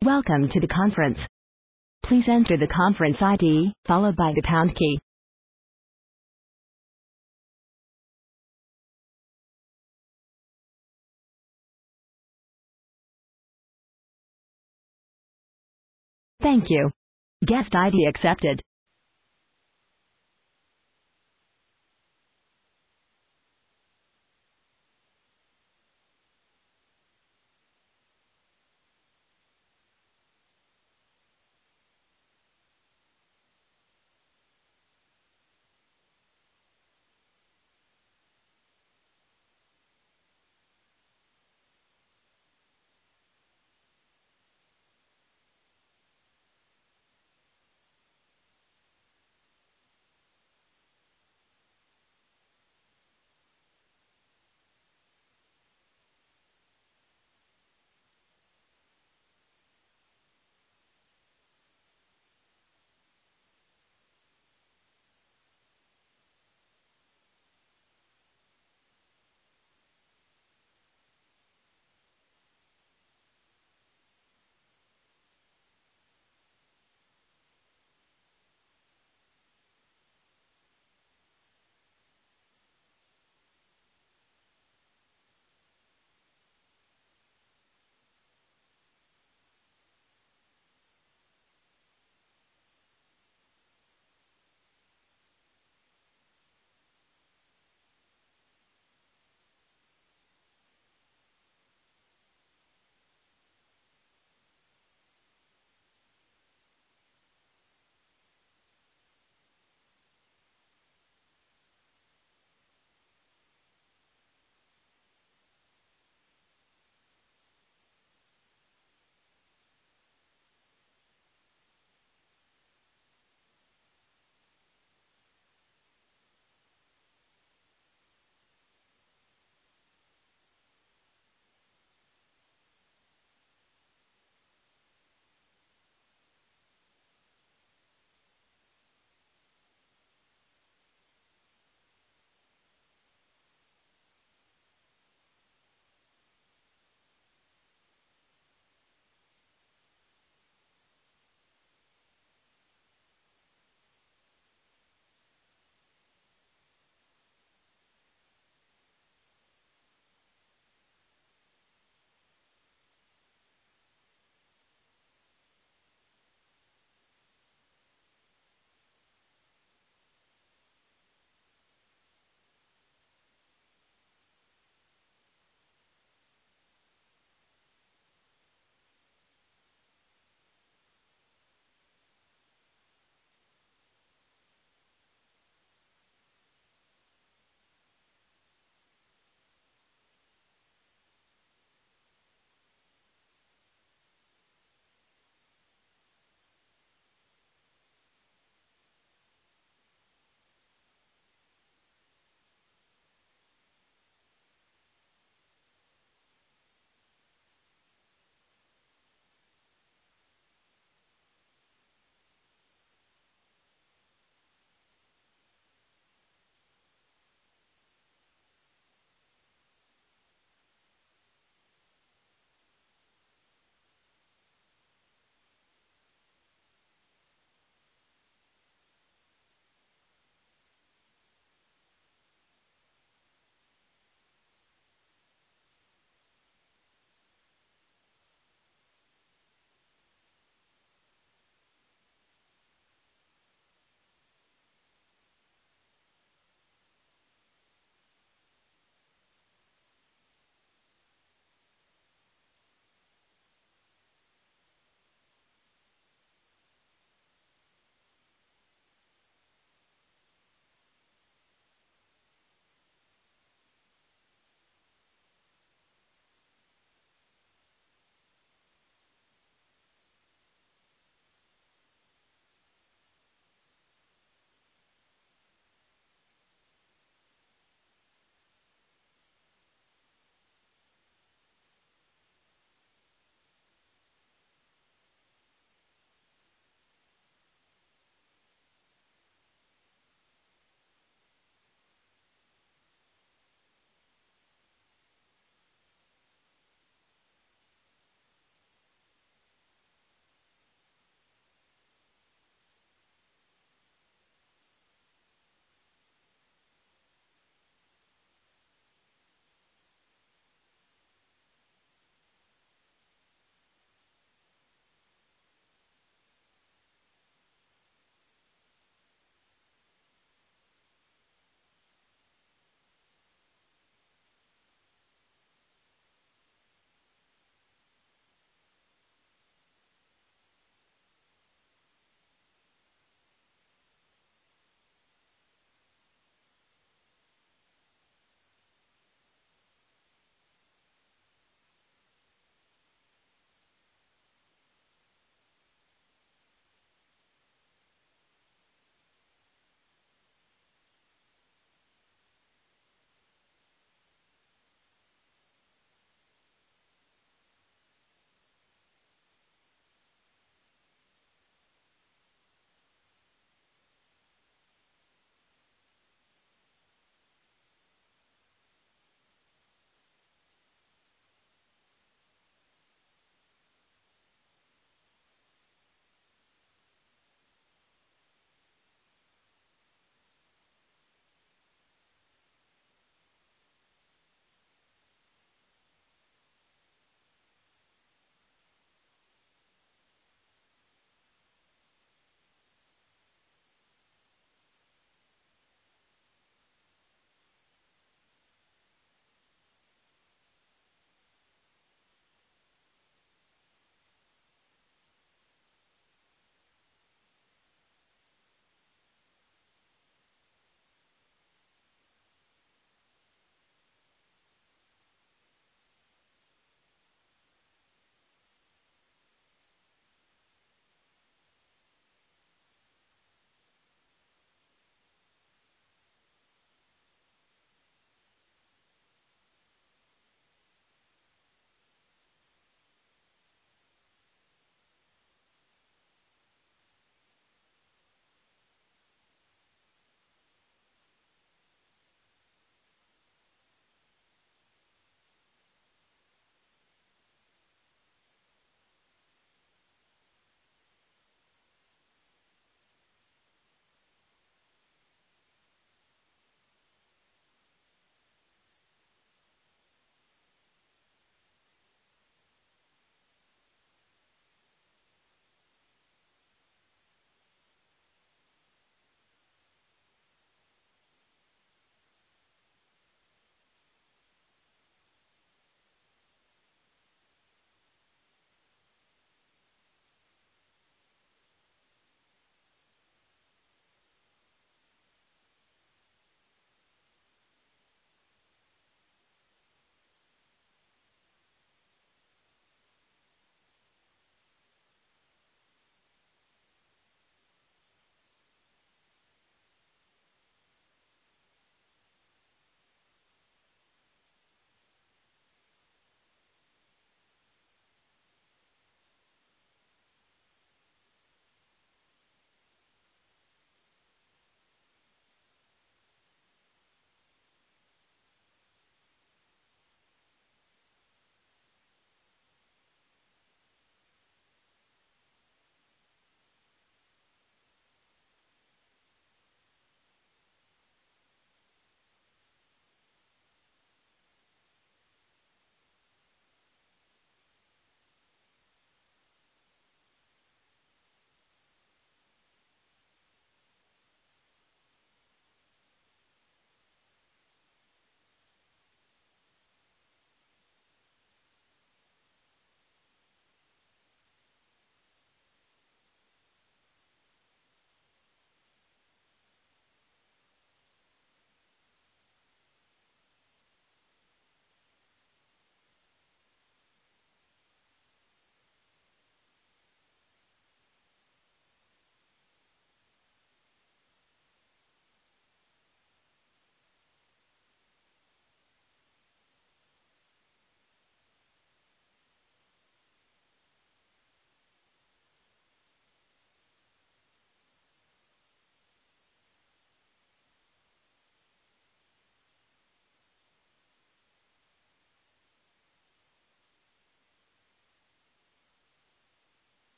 Welcome to the conference. Please enter the conference ID, followed by the pound key. Thank you. Guest ID accepted.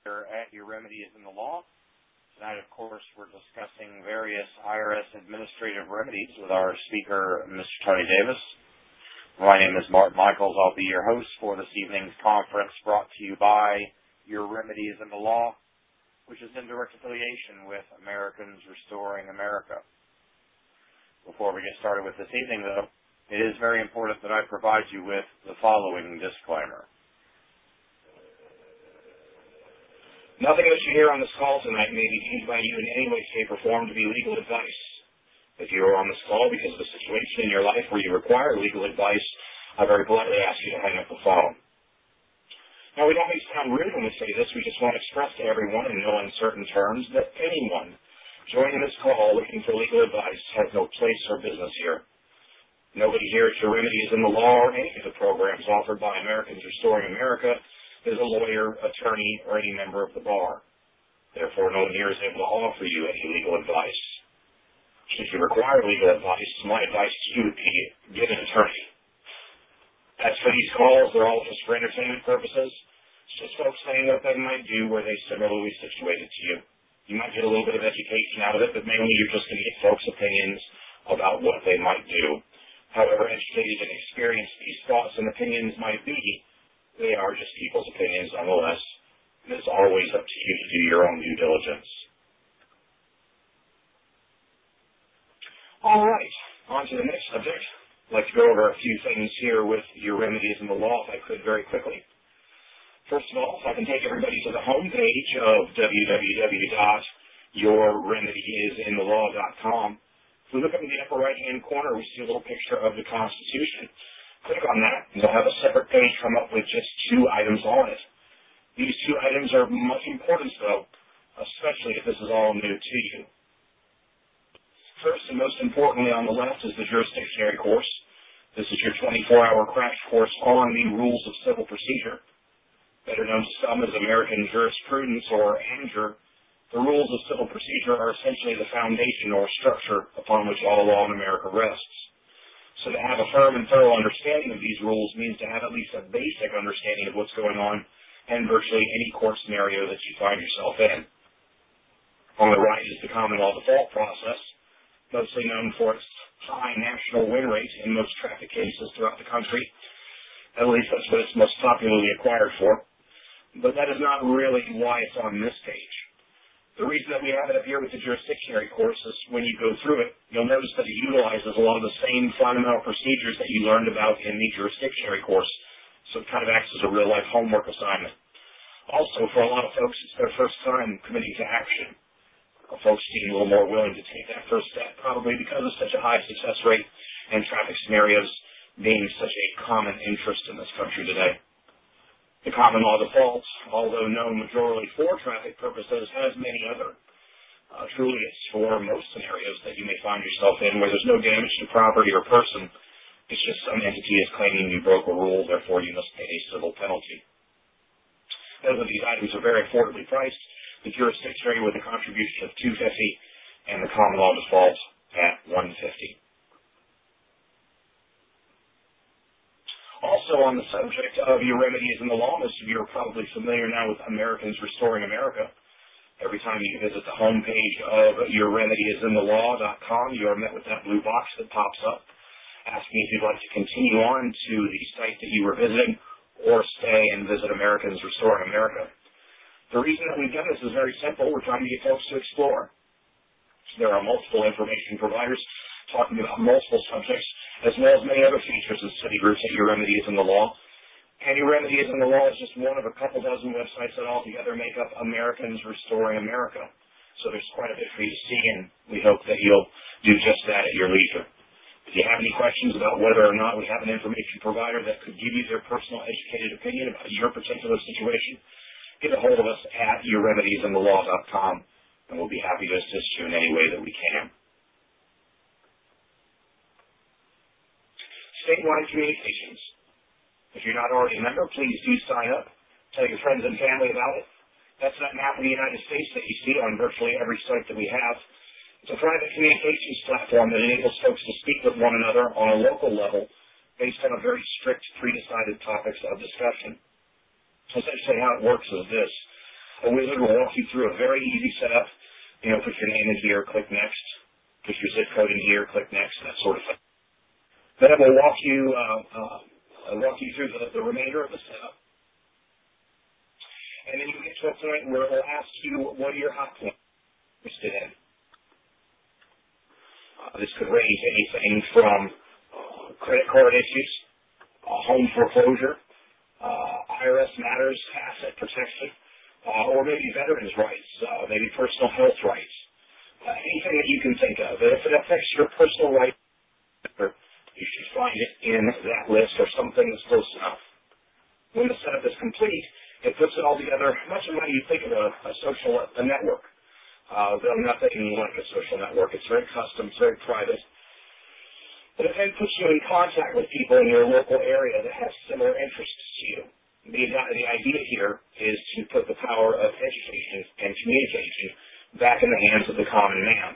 We're at Your Remedy is in the Law. Tonight, of course, we're discussing various IRS administrative remedies with our speaker, Mr. Tony Davis. My name is Mark Michaels. I'll be your host for this evening's conference, brought to you by Your Remedy is in the Law, which is in direct affiliation with Americans Restoring America. Before we get started with this evening, though, it is very important that I provide you with the following disclaimer. Nothing that you hear on this call tonight may be deemed by you in any way, shape, or form to be legal advice. If you are on this call because of a situation in your life where you require legal advice, I very politely ask you to hang up the phone. Now, we don't mean to sound rude when we say this. We just want to express to everyone in no uncertain terms that anyone joining this call looking for legal advice has no place or business here. Nobody here at Your Remedy is in the Law or any of the programs offered by Americans Restoring America is a lawyer, attorney, or any member of the bar. Therefore, no one here is able to offer you any legal advice. Should you require legal advice, my advice to you would be get an attorney. As for these calls, they're all just for entertainment purposes. It's just folks saying what they might do where they similarly situated to you. You might get a little bit of education out of it, but mainly you're just going to get folks' opinions about what they might do. However educated and experienced these thoughts and opinions might be, they are just people's opinions nonetheless. It is always up to you to do your own due diligence. All right, on to the next subject. I'd like to go over a few things here with Your Remedies in the Law, if I could, very quickly. First of all, if I can take everybody to the home page of www.yourremediesinthelaw.com. If we look up in the upper right-hand corner, we see a little picture of the Constitution. Click on that, and you'll have a separate page come up with just 2 items on it. These 2 items are much importance, though, especially if this is all new to you. First, and most importantly on the left, is the jurisdictionary course. This is your 24-hour crash course on the rules of civil procedure. Better known to some as American jurisprudence, or ANJUR, the rules of civil procedure are essentially the foundation or structure upon which all law in America rests. So to have a firm and thorough understanding of these rules means to have at least a basic understanding of what's going on in virtually any court scenario that you find yourself in. On the right is the common law default process, mostly known for its high national win rate in most traffic cases throughout the country. At least that's what it's most popularly acquired for. But that is not really why it's on this page. The reason that we have it up here with the jurisdictionary course is when you go through it, you'll notice that it utilizes a lot of the same fundamental procedures that you learned about in the jurisdictionary course. So it kind of acts as a real-life homework assignment. Also, for a lot of folks, it's their first time committing to action. Folks seem a little more willing to take that first step, probably because of such a high success rate in traffic scenarios being such a common interest in this country today. The common law default, although known majorly for traffic purposes, has many other trulists for most scenarios that you may find yourself in where there's no damage to property or person. It's just some entity is claiming you broke a rule, therefore you must pay a civil penalty. Both of these items are very affordably priced. The jurisdictionary with a contribution of $250 and the common law default at $150. Also on the subject of Your Remedies in the Law, most of you are probably familiar now with Americans Restoring America. Every time you visit the homepage of yourremediesinthelaw.com, you are met with that blue box that pops up, asking if you'd like to continue on to the site that you were visiting or stay and visit Americans Restoring America. The reason that we've done this is very simple. We're trying to get folks to explore. There are multiple information providers talking about multiple subjects, as well as many other features and study groups at Your Remedies in the Law. And Your Remedies in the Law is just one of a couple dozen websites that altogether make up Americans Restoring America. So there's quite a bit for you to see, and we hope that you'll do just that at your leisure. If you have any questions about whether or not we have an information provider that could give you their personal educated opinion about your particular situation, get a hold of us at yourremediesinthelaw.com, and we'll be happy to assist you in any way that we can. Statewide communications. If you're not already a member, please do sign up. Tell your friends and family about it. That's that map of the United States that you see on virtually every site that we have. It's a private communications platform that enables folks to speak with one another on a local level based on a very strict, pre-decided topics of discussion. Essentially how it works is this. A wizard will walk you through a very easy setup. Put your name in here, click next. Put your zip code in here, click next, that sort of thing. Then it will walk you through the remainder of the setup. And then you get to a point where it will ask you, what are your hot points interested in? This could range anything from credit card issues, home foreclosure, IRS matters, asset protection, or maybe veterans' rights, maybe personal health rights, anything that you can think of. If it affects your personal rights, you should find it in that list or something that's close enough. When the setup is complete, it puts it all together much of how you think of a network. Though nothing like a social network. It's very custom, it's very private. But it then puts you in contact with people in your local area that have similar interests to you. The idea here is to put the power of education and communication back in the hands of the common man.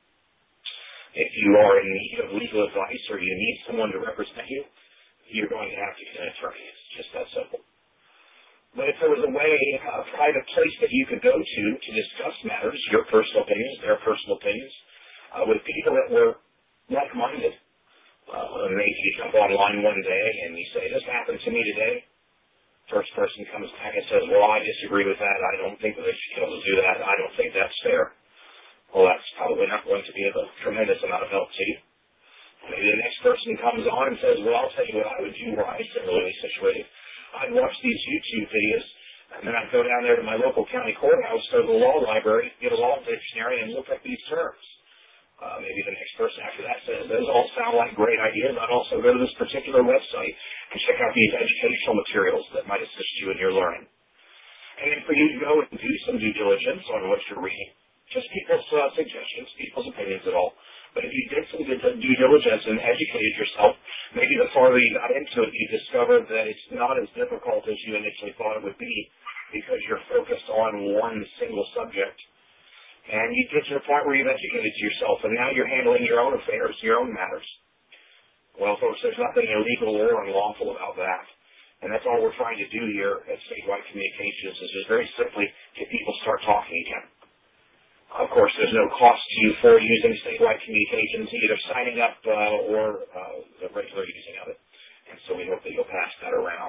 If you are in need of legal advice or you need someone to represent you, you're going to have to get an attorney. It's just that simple. But if there was a way, a private place that you could go to discuss matters, your personal opinions, their personal opinions, with people that were like-minded, maybe you jump online one day and you say, this happened to me today. First person comes back and says, well, I disagree with that. I don't think that they should be able to do that. I don't think that's fair. Well, that's probably not going to be of a tremendous amount of help to you. Maybe the next person comes on and says, well, I'll tell you what I would do were I similarly situated. I'd watch these YouTube videos, and then I'd go down there to my local county courthouse, go to the law library, get a law dictionary, and look up these terms. Maybe the next person after that says, those all sound like great ideas. I'd also go to this particular website and check out these educational materials that might assist you in your learning. And then for you to go and do some due diligence on what you're reading, just people's suggestions, people's opinions at all. But if you did some due diligence and educated yourself, maybe the farther you got into it, you discovered that it's not as difficult as you initially thought it would be because you're focused on one single subject. And you get to the point where you've educated yourself, and now you're handling your own affairs, your own matters. Well, folks, there's nothing illegal or unlawful about that. And that's all we're trying to do here at Statewide Communications is just very simply get people start talking again. Of course, there's no cost to you for using Statewide Communications, either signing up or the regular using of it. And so we hope that you'll pass that around.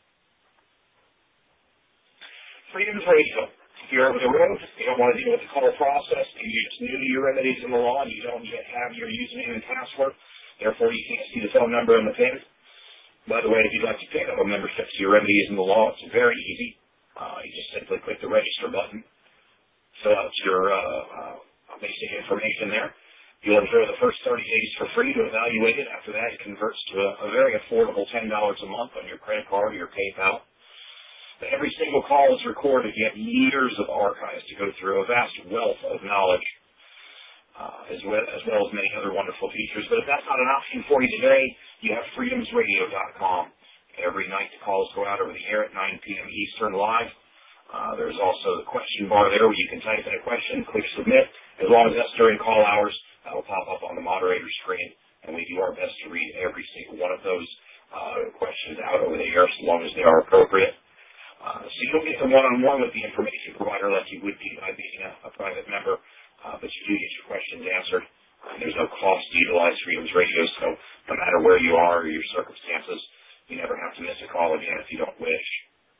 Freedoms Radio. If you're over the road, you don't want to deal with the call process, maybe you're just new to your remedies in the law and you don't yet have your username and password, therefore you can't see the phone number and the PIN. By the way, if you'd like to pick up a membership to your remedies in the law, it's very easy. You just simply click the register button, fill out your basic information there. You'll enjoy the first 30 days for free to evaluate it. After that, it converts to a very affordable $10 a month on your credit card or your PayPal. Every single call is recorded. You have years of archives to go through, a vast wealth of knowledge, as well as many other wonderful features. But if that's not an option for you today, you have freedomsradio.com. Every night the calls go out over the air at 9 p.m. Eastern live. There's also the question bar there where you can type in a question, click submit. As long as that's during call hours, that will pop up on the moderator screen, and we do our best to read every single one of those questions out over the air so long as they are appropriate. So you don't get the one-on-one with the information provider like you would be by being a private member, but you do get your questions answered. There's no cost to utilize Freedoms Radio, so no matter where you are or your circumstances, you never have to miss a call again if you don't wish.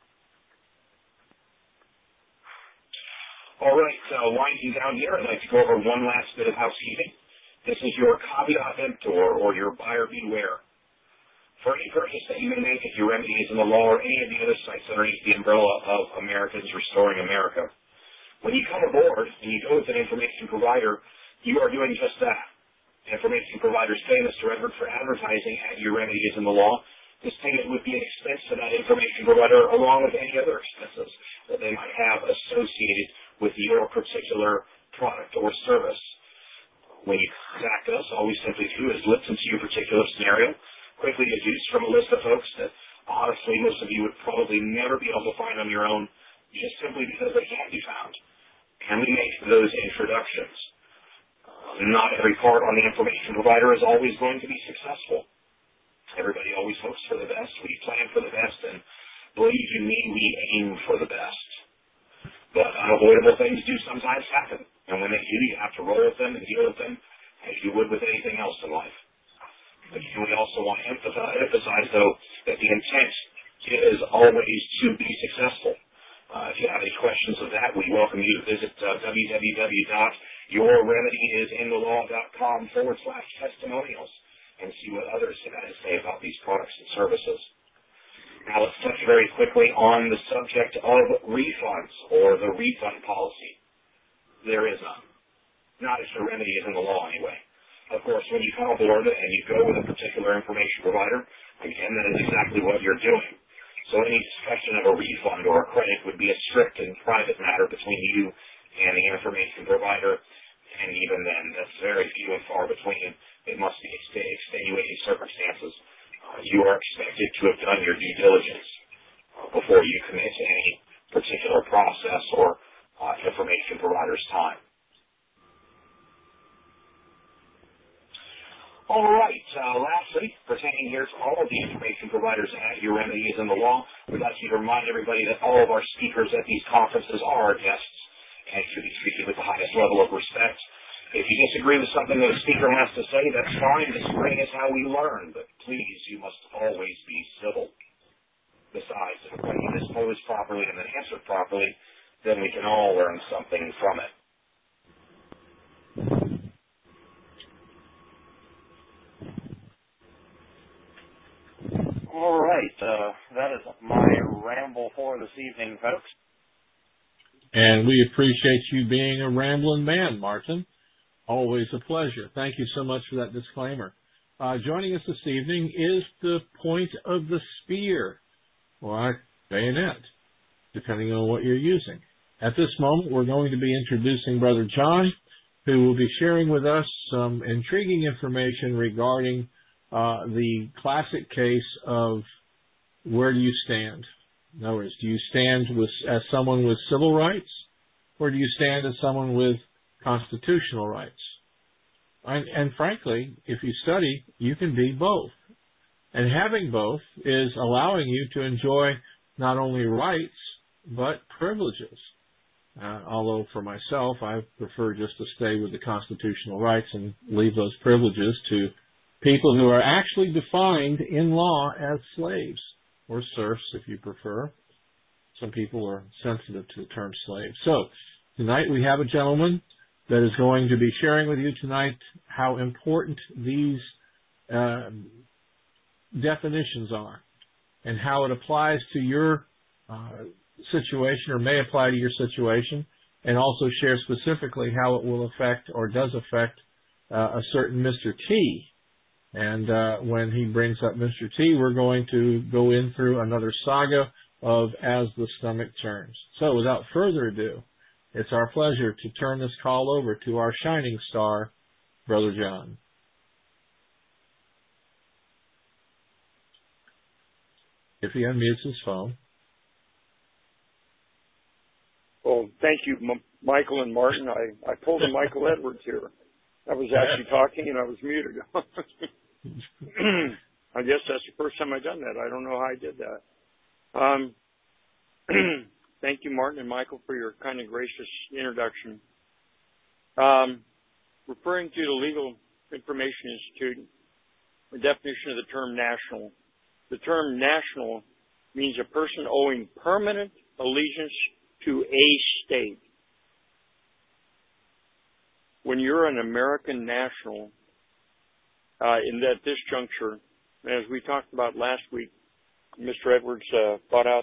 All right, so winding down here, I'd like to go over one last bit of housekeeping. This is your caveat emptor or your buyer beware. For any purchase that you may make at your remedies in the law or any of the other sites underneath the umbrella of Americans Restoring America, when you come aboard and you go with an information provider, you are doing just that. Information providers pay Mr. Edward for advertising at your remedies in the law. This payment would be an expense to that information provider along with any other expenses that they might have associated with your particular product or service. When you contact us, all we simply do is listen to your particular scenario, quickly deduce from a list of folks that honestly most of you would probably never be able to find on your own just simply because they can't be found. And we make those introductions. Not every part on the information provider is always going to be successful. Everybody always hopes for the best. We plan for the best, and believe you me, we aim for the best. But Unavoidable things do sometimes happen, and when they do, you have to roll with them and deal with them as you would with anything else in life. Again, we also want to emphasize, though, that the intent is always to be successful. If you have any questions of that, we welcome you to visit www.yourremedyisinthe.com/testimonials and see what others have had to say about these products and services. Now let's touch very quickly on the subject of refunds or the refund policy. There is none. Not if your remedy is in the law anyway. Of course, when you come aboard and you go with a particular information provider, again, that is exactly what you're doing. So any discussion of a refund or a credit would be a strict and private matter between you and the information provider, and even then, that's very few and far between. It must be extenuating circumstances. You are expected to have done your due diligence before you commit to any particular process or information provider's time. All right. Lastly, pertaining here to all of the information providers at Your Remedy is in the Law, we'd like to remind everybody that all of our speakers at these conferences are our guests and should be treated with the highest level of respect. If you disagree with something that a speaker has to say, that's fine. Disagreeing is how we learn, but please, you must always be civil. Besides, if a question is posed properly and then answered properly, then we can all learn something from it. All right. That is my ramble for this evening, folks. And we appreciate you being a rambling man, Martin. Always a pleasure. Thank you so much for that disclaimer. Joining us this evening is the point of the spear, or bayonet, depending on what you're using. At this moment, we're going to be introducing Brother John, who will be sharing with us some intriguing information regarding the classic case of where do you stand? In other words, do you stand as someone with civil rights, or do you stand as someone with constitutional rights? And frankly, if you study, you can be both. And having both is allowing you to enjoy not only rights, but privileges. Although for myself, I prefer just to stay with the constitutional rights and leave those privileges to people who are actually defined in law as slaves, or serfs if you prefer. Some people are sensitive to the term slave. So tonight we have a gentleman that is going to be sharing with you tonight how important these definitions are and how it applies to your situation, or may apply to your situation, and also share specifically how it will affect or does affect a certain Mr. T. And when he brings up Mr. T, we're going to go in through another saga of As the Stomach Turns. So without further ado, it's our pleasure to turn this call over to our shining star, Brother John. If he unmutes his phone. Well, thank you, Michael and Martin. I pulled a Michael Edwards here. I was actually talking and I was muted. I guess that's the first time I've done that. I don't know how I did that. Thank you, Martin and Michael, for your kind and gracious introduction. Referring to the Legal Information Institute, the definition of the term national. The term national means a person owing permanent allegiance to a state. When you're an American national, at this juncture, as we talked about last week, Mr. Edwards brought out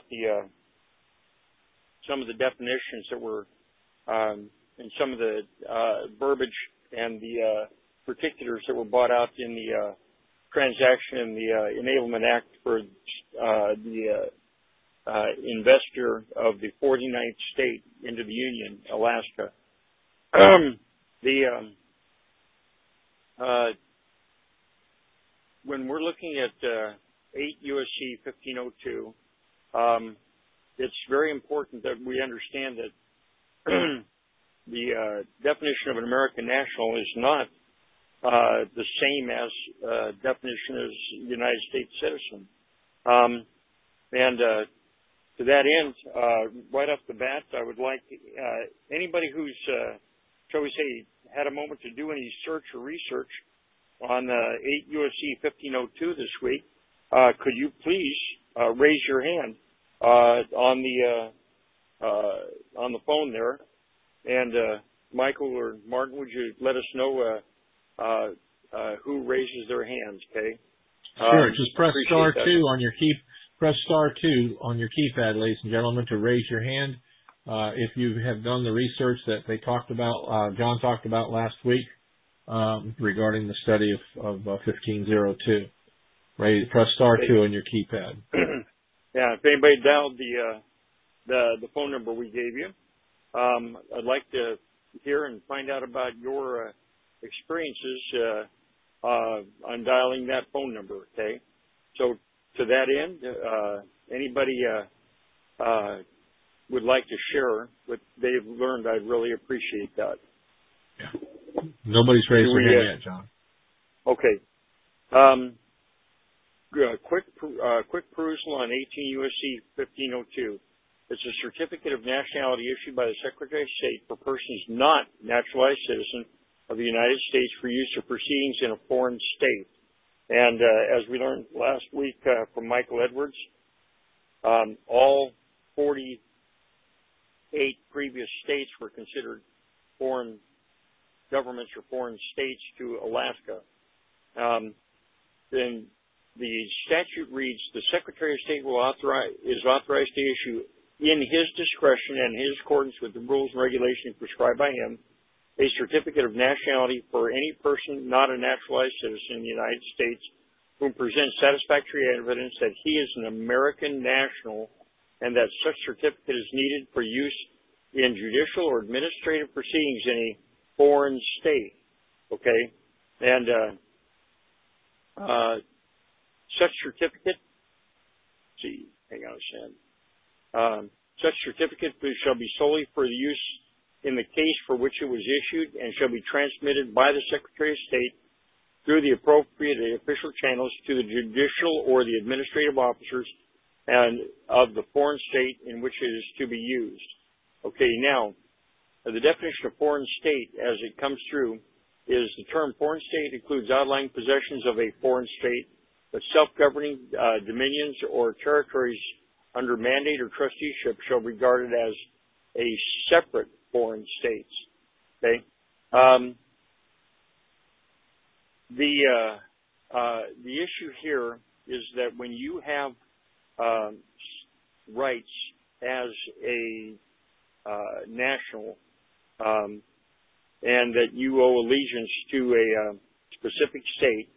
some of the definitions that were, and some of the verbiage and the particulars that were brought out in the transaction and the Enablement Act for the investor of the 49th state into the Union, Alaska. When we're looking at 8 U.S.C. 1502, it's very important that we understand that the definition of an American national is not the same as definition as United States citizen. to that end, right off the bat, I would like anybody who's, shall we say, had a moment to do any search or research on 8 U.S.C. 1502 this week, could you please raise your hand on the phone there? And Michael or Martin, would you let us know who raises their hands? Okay. Sure. Just press star that. Press star 2 on your keypad, ladies and gentlemen, to raise your hand. If you have done the research that they talked about, John talked about last week regarding the study of 1502. Press star 2 on your keypad. Yeah. If anybody dialed the phone number we gave you, I'd like to hear and find out about your experiences on dialing that phone number. Okay. So to that end, anybody would like to share what they've learned, I'd really appreciate that. Yeah. Nobody's raised their hand yet, John. Okay. Quick perusal on 18 U.S.C. 1502. It's a certificate of nationality issued by the Secretary of State for persons not naturalized citizens of the United States for use of proceedings in a foreign state. And as we learned last week from Michael Edwards, all 48 previous states were considered foreign governments or foreign states to Alaska. Then the statute reads, the Secretary of State is authorized to issue in his discretion and in his accordance with the rules and regulations prescribed by him a certificate of nationality for any person not a naturalized citizen in the United States who presents satisfactory evidence that he is an American national and that such certificate is needed for use in judicial or administrative proceedings in a foreign state. Okay? And such certificate, hang on a second. Such certificate shall be solely for the use in the case for which it was issued and shall be transmitted by the Secretary of State through the appropriate official channels to the judicial or the administrative officers and of the foreign state in which it is to be used. Okay, now, the definition of foreign state as it comes through is the term foreign state includes outlying possessions of a foreign state, but self-governing dominions or territories under mandate or trusteeship shall be regarded as a separate foreign states. Okay. The issue here is that when you have rights as a national, and that you owe allegiance to a specific state,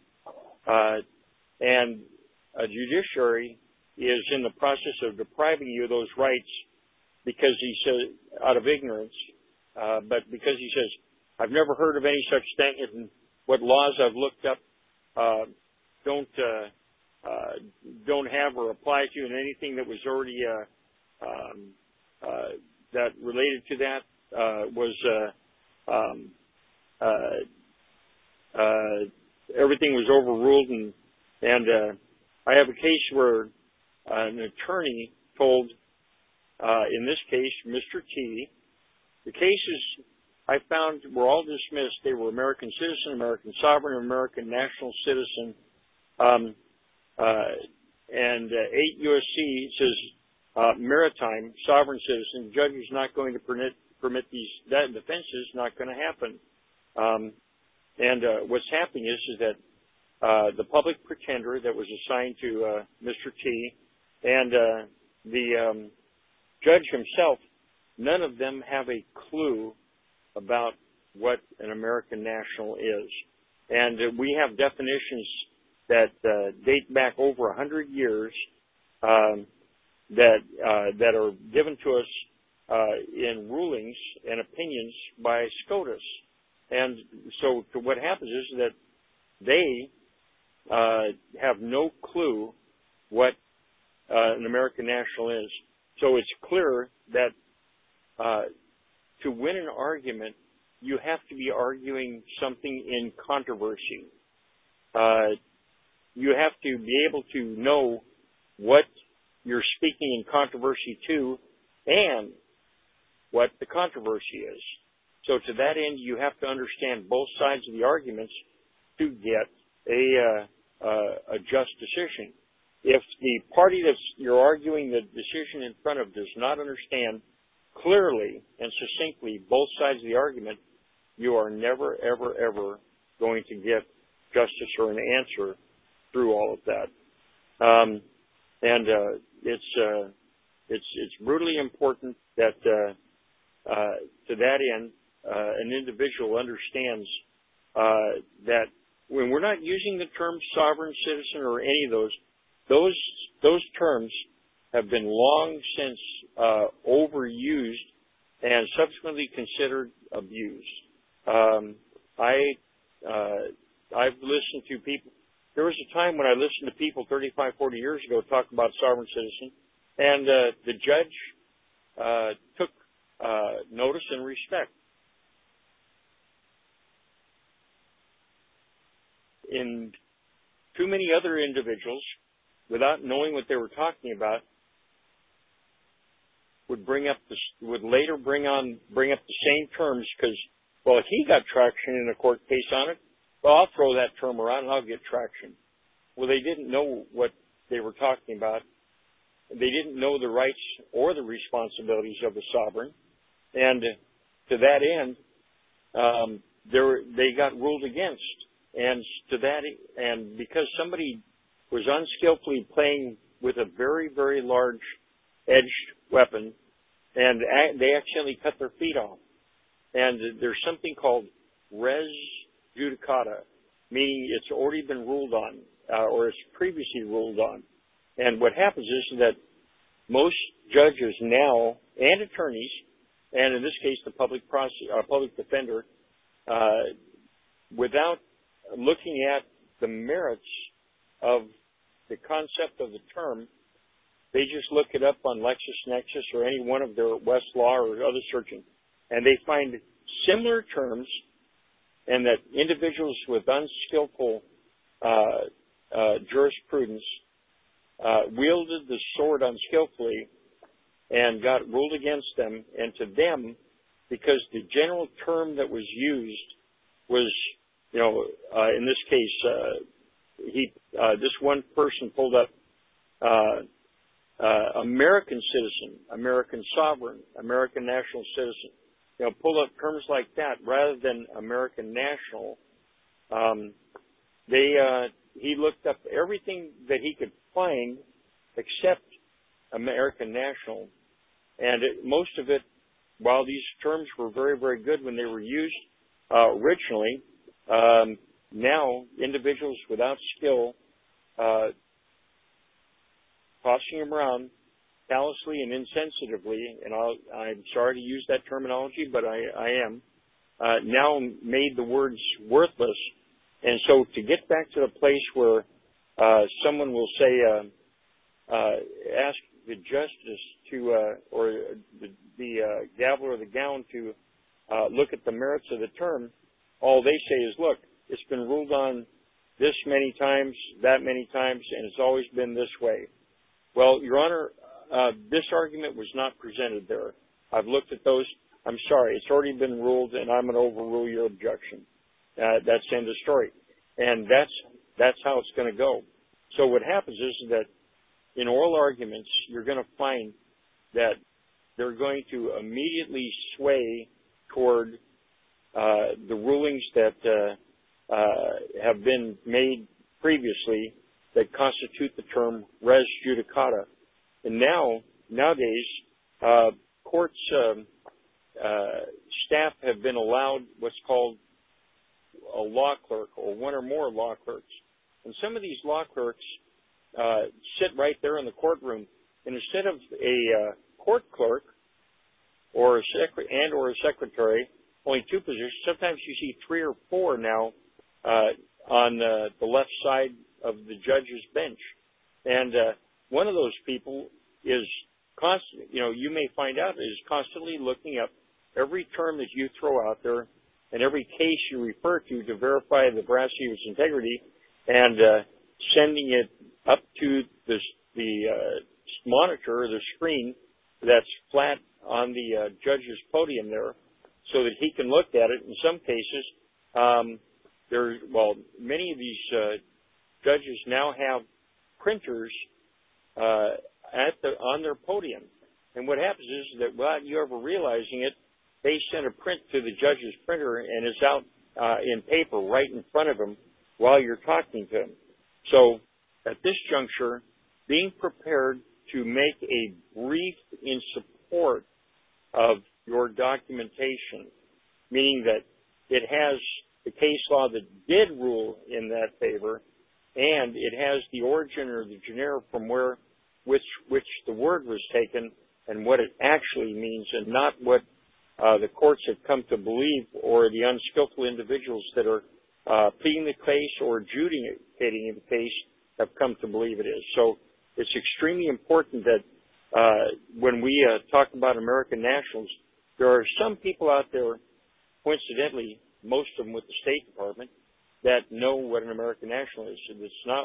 and a judiciary is in the process of depriving you of those rights because he says, out of ignorance, but because he says, I've never heard of any such thing, and what laws I've looked up don't have or apply to, and anything that was already that related to that was everything was overruled, and I have a case where an attorney told, in this case, Mr. T, the cases I found were all dismissed. They were American citizen, American sovereign, American national citizen, and 8 U.S.C. says maritime sovereign citizen. Judge is not going to permit that defense is not going to happen. And what's happening is that the public pretender that was assigned to Mr. T and the judge himself, none of them have a clue about what an American national is. And we have definitions that date back over 100 years that are given to us in rulings and opinions by SCOTUS. And so what happens is that they have no clue what an American national is. So it's clear that to win an argument, you have to be arguing something in controversy. You have to be able to know what you're speaking in controversy to and what the controversy is. So to that end, you have to understand both sides of the arguments to get a just decision. If the party that you're arguing the decision in front of does not understand clearly and succinctly both sides of the argument, you are never, ever, ever going to get justice or an answer through all of that. It's brutally important that to that end, an individual understands that when we're not using the term sovereign citizen or any of those terms have been long since overused and subsequently considered abused. I've listened to people. There was a time when I listened to people 35, 40 years ago talk about sovereign citizen, and the judge took notice and respect. In too many other individuals, without knowing what they were talking about, would later bring up the same terms because, well, if he got traction in a court case on it, well, I'll throw that term around and I'll get traction. Well, they didn't know what they were talking about. They didn't know the rights or the responsibilities of the sovereign, and to that end, they got ruled against. And because somebody was unskillfully playing with a very, very large edged weapon, and they accidentally cut their feet off. And there's something called res judicata, meaning it's already been ruled on, or it's previously ruled on. And what happens is that most judges now and attorneys, and in this case the public defender, without looking at the merits of the concept of the term, they just look it up on LexisNexis or any one of their Westlaw or other searching, and they find similar terms, and that individuals with unskillful jurisprudence wielded the sword unskillfully and got ruled against them. And to them, because the general term that was used was, in this case, this one person pulled up American citizen, American sovereign, American national citizen. Pull up terms like that rather than American national. He looked up everything that he could find except American national, and most of it, while these terms were very, very good when they were used originally, now individuals without skill, tossing them around callously and insensitively, and I'm sorry to use that terminology, but I am, now made the words worthless. And so to get back to the place where someone will say, ask the justice to, or the gavel or the gown to look at the merits of the term, all they say is, look, it's been ruled on this many times, that many times, and it's always been this way. Well, Your Honor, this argument was not presented there. I've looked at those. I'm sorry. It's already been ruled, and I'm going to overrule your objection. That's the end of the story. And that's how it's going to go. So what happens is that in oral arguments, you're going to find that they're going to immediately sway toward the rulings that have been made previously that constitute the term res judicata. And nowadays, courts staff have been allowed what's called a law clerk or one or more law clerks. And some of these law clerks sit right there in the courtroom. And instead of a court clerk or a secretary, only two positions, sometimes you see 3 or 4 now on the left side of the judge's bench. And one of those people is constantly, you may find out, is constantly looking up every term that you throw out there and every case you refer to verify the veracity of its integrity, and sending it up to the monitor or the screen that's flat on the judge's podium there, so that he can look at it. In some cases, many of these judges now have printers on their podium. And what happens is that without you ever realizing it, they send a print to the judge's printer, and it's out in paper right in front of him while you're talking to him. So at this juncture, being prepared to make a brief in support of your documentation, meaning that it has the case law that did rule in that favor, and it has the origin or the genera from which the word was taken and what it actually means, and not what the courts have come to believe, or the unskillful individuals that are pleading the case or adjudicating the case have come to believe it is. So it's extremely important that when we talk about American nationals, there are some people out there, coincidentally, most of them with the State Department, that know what an American national is. It's not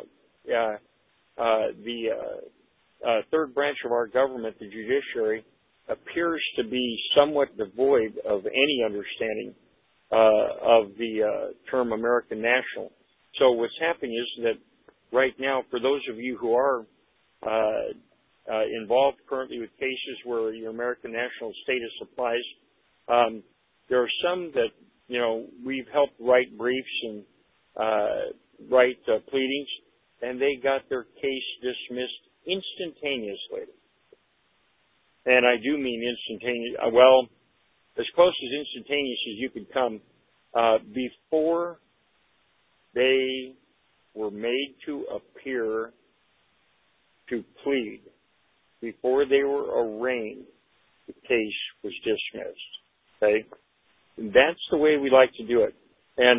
the third branch of our government, the judiciary, appears to be somewhat devoid of any understanding of the term American national. So what's happening is that right now, for those of you who are involved currently with cases where your American national status applies, there are some that, we've helped write briefs and write pleadings, and they got their case dismissed instantaneously. And I do mean instantaneous, well, as close as instantaneous as you could come, before they were made to appear to plead, before they were arraigned, the case was dismissed. Okay? And that's the way we like to do it. And,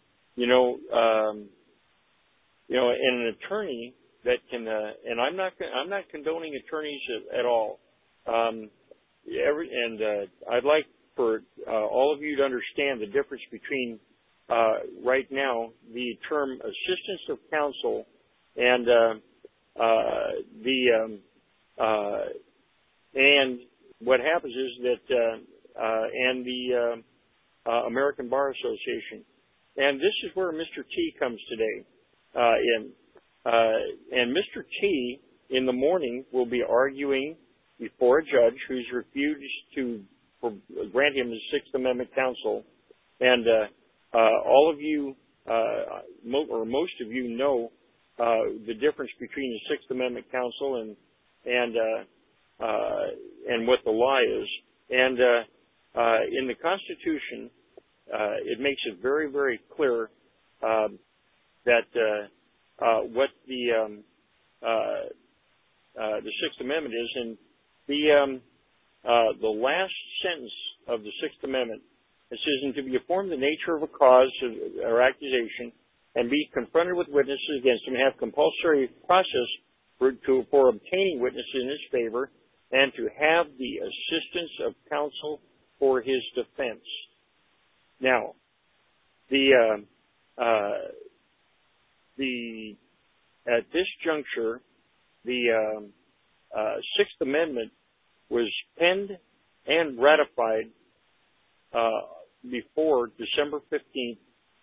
and an attorney that can, and I'm not condoning attorneys at all. I'd like for all of you to understand the difference between right now the term assistance of counsel and and what happens is that and the American Bar Association, and this is where Mr. T comes today. And Mr. T in the morning will be arguing before a judge who's refused to grant him his Sixth Amendment counsel. And all of you, or most of you, know the difference between the Sixth Amendment counsel and what the law is. And in the Constitution, it makes it very, very clear that what the Sixth Amendment is. And the last sentence of the Sixth Amendment, it says, "And to be informed the nature of a cause or accusation, and be confronted with witnesses against him, and have compulsory process for obtaining witnesses in his favor, and to have the assistance of counsel for his defense." Now, at this juncture, the Sixth Amendment was penned and ratified before December 15th,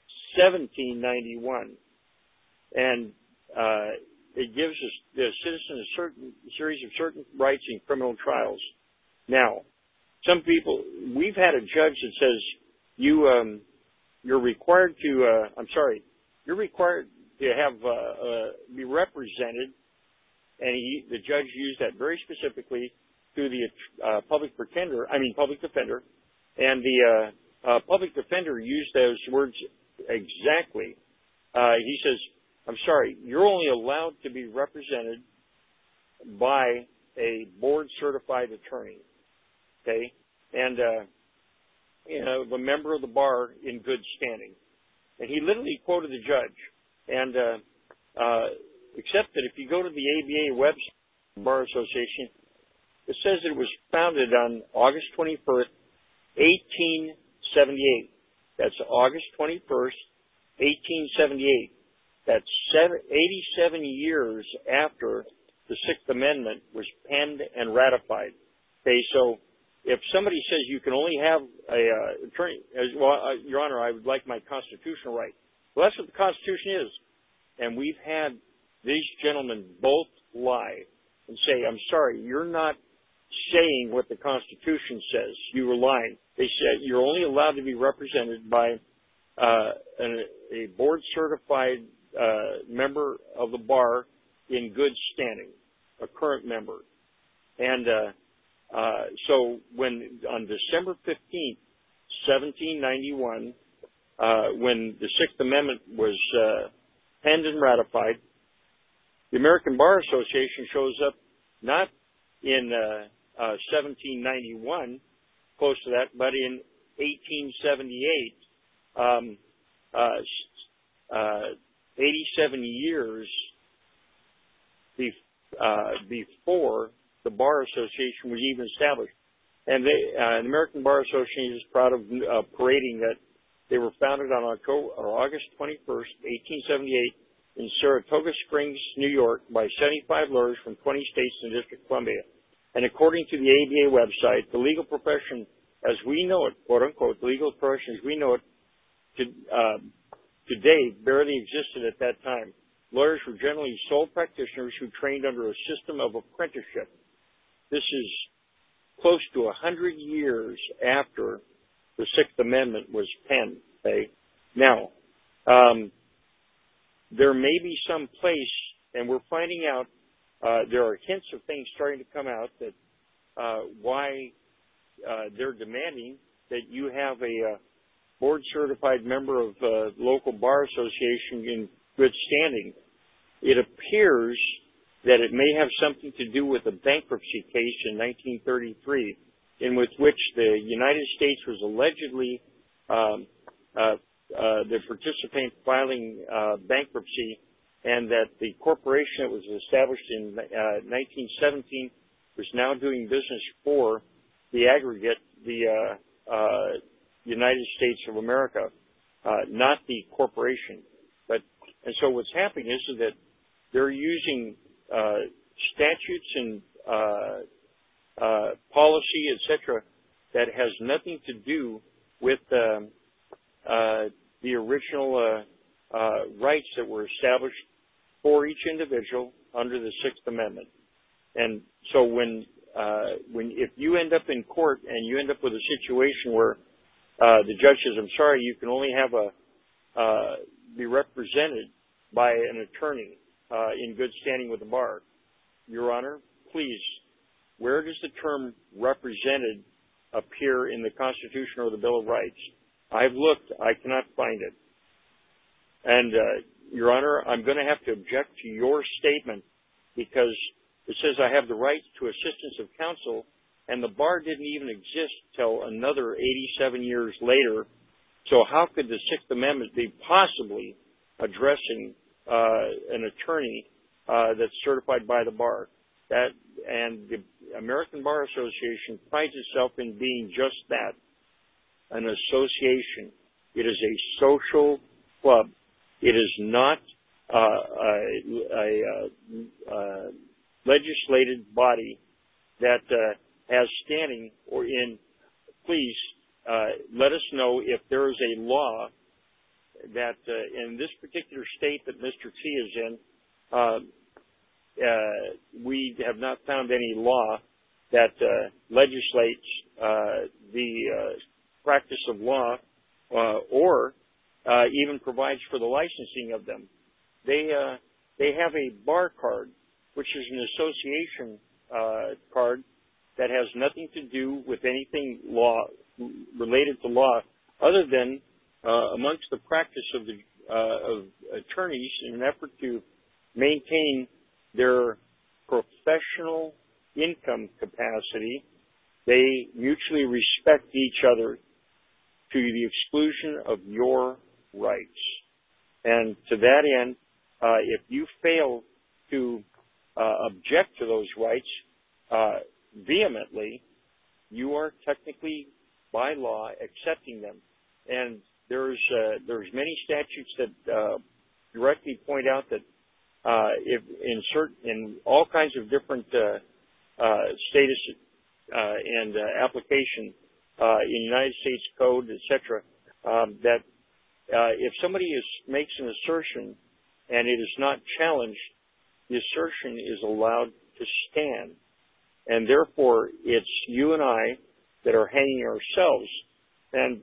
1791. And it gives the citizen a series of certain rights in criminal trials. Now, some people, we've had a judge that says you're required to, you're required to have be represented, and the judge used that very specifically to the public defender, and the public defender used those words exactly. He says, you're only allowed to be represented by a board-certified attorney, okay, and the member of the bar in good standing. And he literally quoted the judge. And except that if you go to the ABA website, Bar Association, it says it was founded on August 21st, 1878. That's August 21st, 1878. That's 87 years after the Sixth Amendment was penned and ratified. Okay, so if somebody says you can only have a attorney, Your Honor, I would like my constitutional right. Well, that's what the Constitution is. And we've had these gentlemen both lie and say, I'm sorry, you're not saying what the Constitution says. You were lying. They said you're only allowed to be represented by a board-certified member of the bar in good standing, a current member. And so when on December 15th, 1791, when the Sixth Amendment was penned and ratified, the American Bar Association shows up not in 1791, close to that, but in 1878, 87 years before the Bar Association was even established. And the American Bar Association is proud of parading that they were founded on August 21st, 1878, in Saratoga Springs, New York, by 75 lawyers from 20 states and the District of Columbia. And according to the ABA website, the legal profession as we know it, quote unquote, the legal profession as we know it today barely existed at that time. Lawyers were generally sole practitioners who trained under a system of apprenticeship. This is close to 100 years after the Sixth Amendment was penned. Okay? Now, there may be some place, and we're finding out, there are hints of things starting to come out that why they're demanding that you have a board-certified member of the local bar association in good standing. It appears that it may have something to do with a bankruptcy case in 1933 in which the United States was allegedly the participant filing bankruptcy, and that the corporation that was established in 1917 was now doing business for the aggregate, the United States of America, not the corporation. And so what's happening is that they're using statutes and policy, etc., that has nothing to do with the original rights that were established for each individual under the Sixth Amendment. And so when if you end up in court and you end up with a situation where the judge says, "I'm sorry, you can only have be represented by an attorney in good standing with the bar," Your Honor, please, where does the term "represented" appear in the Constitution or the Bill of Rights? I've looked, I cannot find it. And Your Honor, I'm going to have to object to your statement because it says I have the right to assistance of counsel, and the bar didn't even exist till another 87 years later. So how could the Sixth Amendment be possibly addressing an attorney that's certified by the bar? And the American Bar Association prides itself in being just that, an association. It is a social club. It is not a legislated body that has standing or in. Please let us know if there is a law that in this particular state that Mr. T is in, we have not found any law that legislates the practice of law or even provides for the licensing of them. They have a bar card, which is an association card that has nothing to do with anything law related to law, other than amongst the practice of attorneys in an effort to maintain their professional income capacity. They mutually respect each other to the exclusion of your rights. And to that end, if you fail to object to those rights vehemently, you are technically, by law, accepting them. And there's many statutes that directly point out that in all kinds of different status and application in United States Code, etc., that if somebody makes an assertion and it is not challenged, the assertion is allowed to stand. And therefore, it's you and I that are hanging ourselves. And,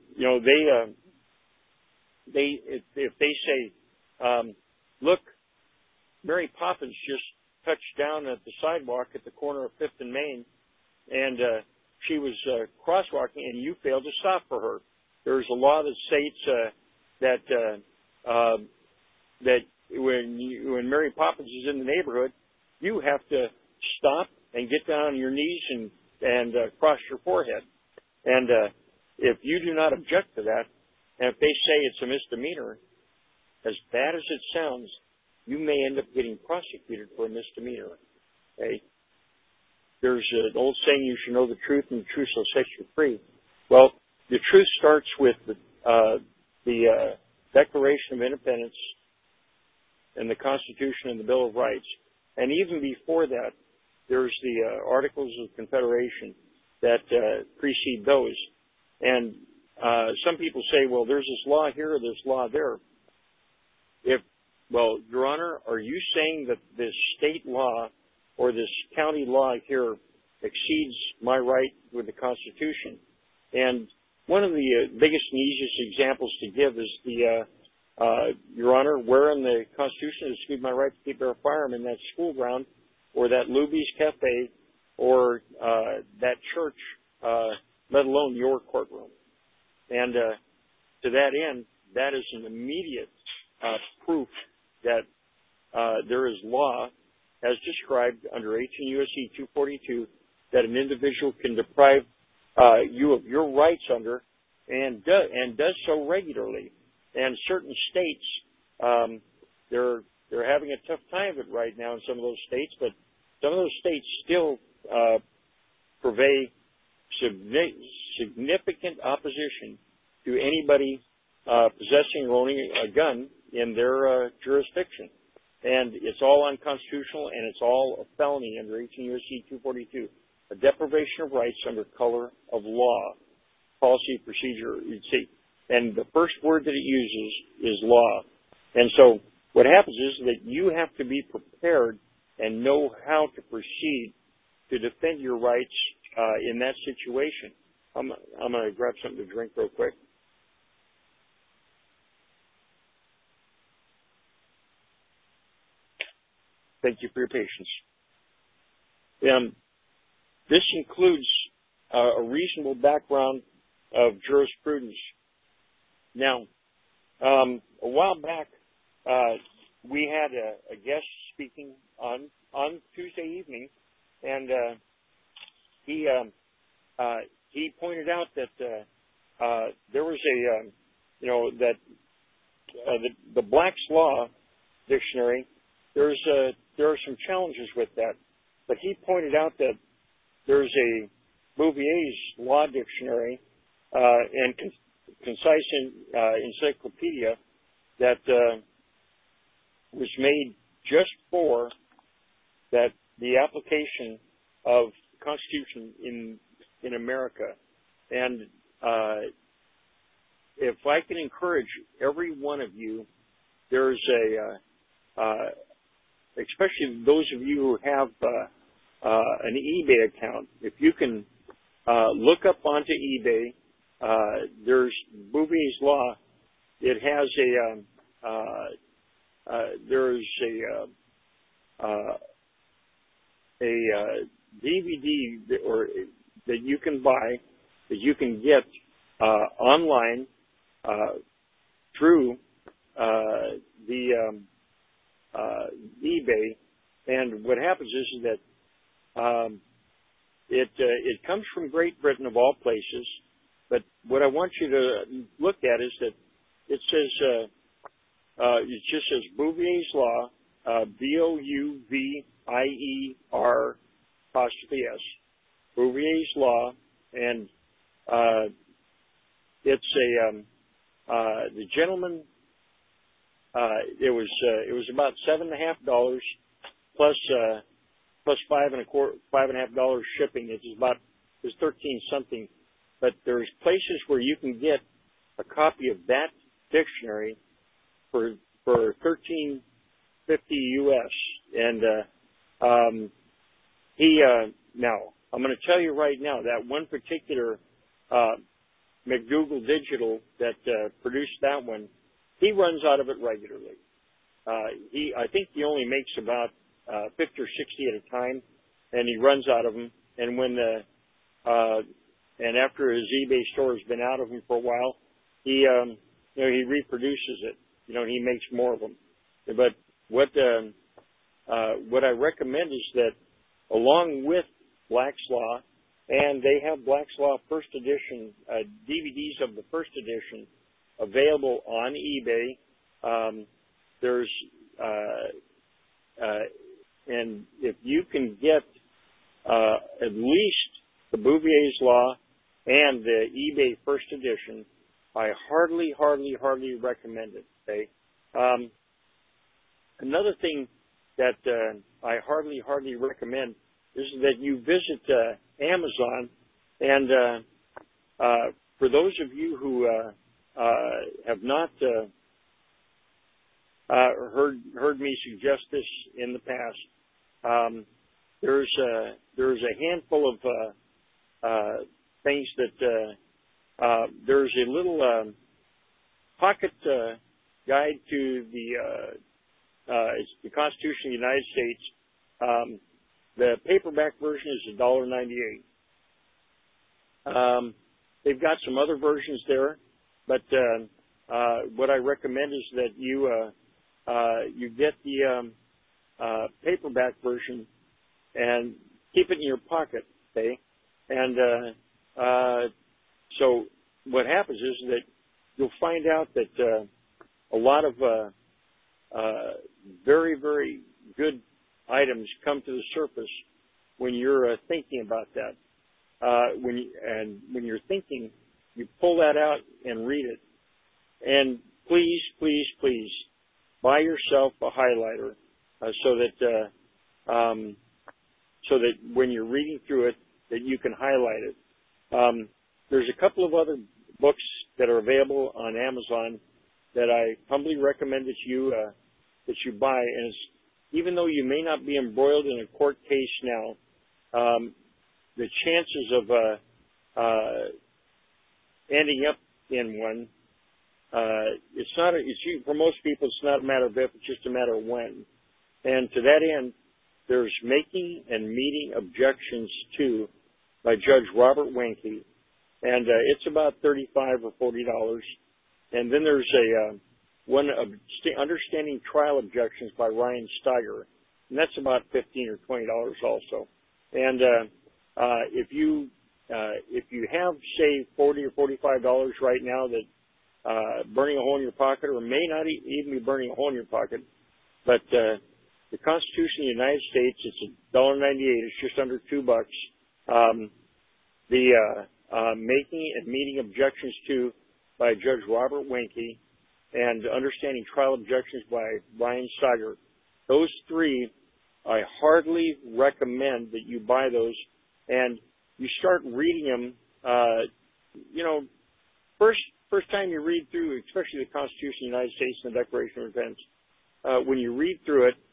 if they say, look, Mary Poppins just touched down at the sidewalk at the corner of 5th and Main, and she was crosswalking, and you failed to stop for her. There's a law that states that when Mary Poppins is in the neighborhood, you have to stop and get down on your knees and cross your forehead. And if you do not object to that, and if they say it's a misdemeanor, as bad as it sounds, you may end up getting prosecuted for a misdemeanor. Okay? There's an old saying, you should know the truth, and the truth shall set you free. Well, the truth starts with the Declaration of Independence and the Constitution and the Bill of Rights. And even before that, there's the Articles of Confederation that precede those. And some people say, well, there's this law here or there's law there. Well, Your Honor, are you saying that this state law or this county law here exceeds my right with the Constitution? And one of the biggest and easiest examples to give is Your Honor, where in the Constitution does it exclude my right to keep bear a firearm in that school ground or that Luby's Cafe or that church, let alone your courtroom? And to that end, that is an immediate proof that there is law, as described under 18 U.S.C. 242, that an individual can deprive you of your rights under, and does so regularly. And certain states, they're having a tough time of it right now in some of those states, but some of those states still purvey significant opposition to anybody possessing or owning a gun in their jurisdiction. And it's all unconstitutional, and it's all a felony under 18 U.S.C. 242, a deprivation of rights under color of law, policy, procedure, see. And the first word that it uses is law. And so what happens is that you have to be prepared and know how to proceed to defend your rights in that situation. I'm going to grab something to drink real quick. Thank you for your patience. This includes a reasonable background of jurisprudence. Now, a while back, we had a guest speaking on Tuesday evening, and he pointed out that there was the Black's Law Dictionary. There are some challenges with that, but he pointed out that there's a Bouvier's Law Dictionary and concise encyclopedia that was made just for that the application of the Constitution in America. And if I can encourage every one of you, there's especially those of you who have an eBay account, if you can look up onto eBay, there's Bouvier's Law. It has there's a DVD that you can buy, that you can get online through the eBay. And what happens is that it comes from Great Britain of all places. But what I want you to look at is that it says it just says Bouvier's Law, B-O-U-V-I-E-R'(S), Bouvier's Law, and it's the gentleman it was about $7.50 plus $5.50 shipping. It was 13 something. But there's places where you can get a copy of that dictionary for $13.50 US. And now I'm going to tell you right now that one particular McDougall Digital that produced that one, he runs out of it regularly. I think he only makes about 50 or 60 at a time, and he runs out of them. And and after his eBay store has been out of them for a while, he reproduces it. He makes more of them. But what I recommend is that along with Black's Law, and they have Black's Law first edition DVDs of the first edition available on eBay. And if you can get at least the Bouvier's Law and the eBay first edition, I hardly recommend it. Okay. Another thing that I hardly recommend is that you visit Amazon, and for those of you who have not heard me suggest this in the past, there's a handful of things that there's a little pocket guide to it's the Constitution of the United States. The paperback version is $1.98. They've got some other versions there, but what I recommend is that you get the paperback version and keep it in your pocket, okay? And so what happens is that you'll find out that a lot of very, very good items come to the surface when you're thinking about that. When you're thinking, you pull that out and read it. And please, please, please buy yourself a highlighter so that when you're reading through it, that you can highlight it. There's a couple of other books that are available on Amazon that I humbly recommend that you buy. And even though you may not be embroiled in a court case now, the chances of ending up in one, for most people, it's not a matter of if, it's just a matter of when. And to that end, there's Making and Meeting Objections To by Judge Robert Wenke, and it's about $35 or $40. And then there's one Understanding Trial Objections by Ryan Steiger, and that's about $15 or $20 also. And if you have, say, $40 or $45 right now that burning a hole in your pocket, or may not even be burning a hole in your pocket, but the Constitution of the United States, it's $1.98. It's just under $2. Making and Meeting Objections To by Judge Robert Wenke, and Understanding Trial Objections by Ryan Steiger. Those three, I hardly recommend that you buy those, and you start reading them. First time you read through, especially the Constitution of the United States and the Declaration of Independence, when you read through it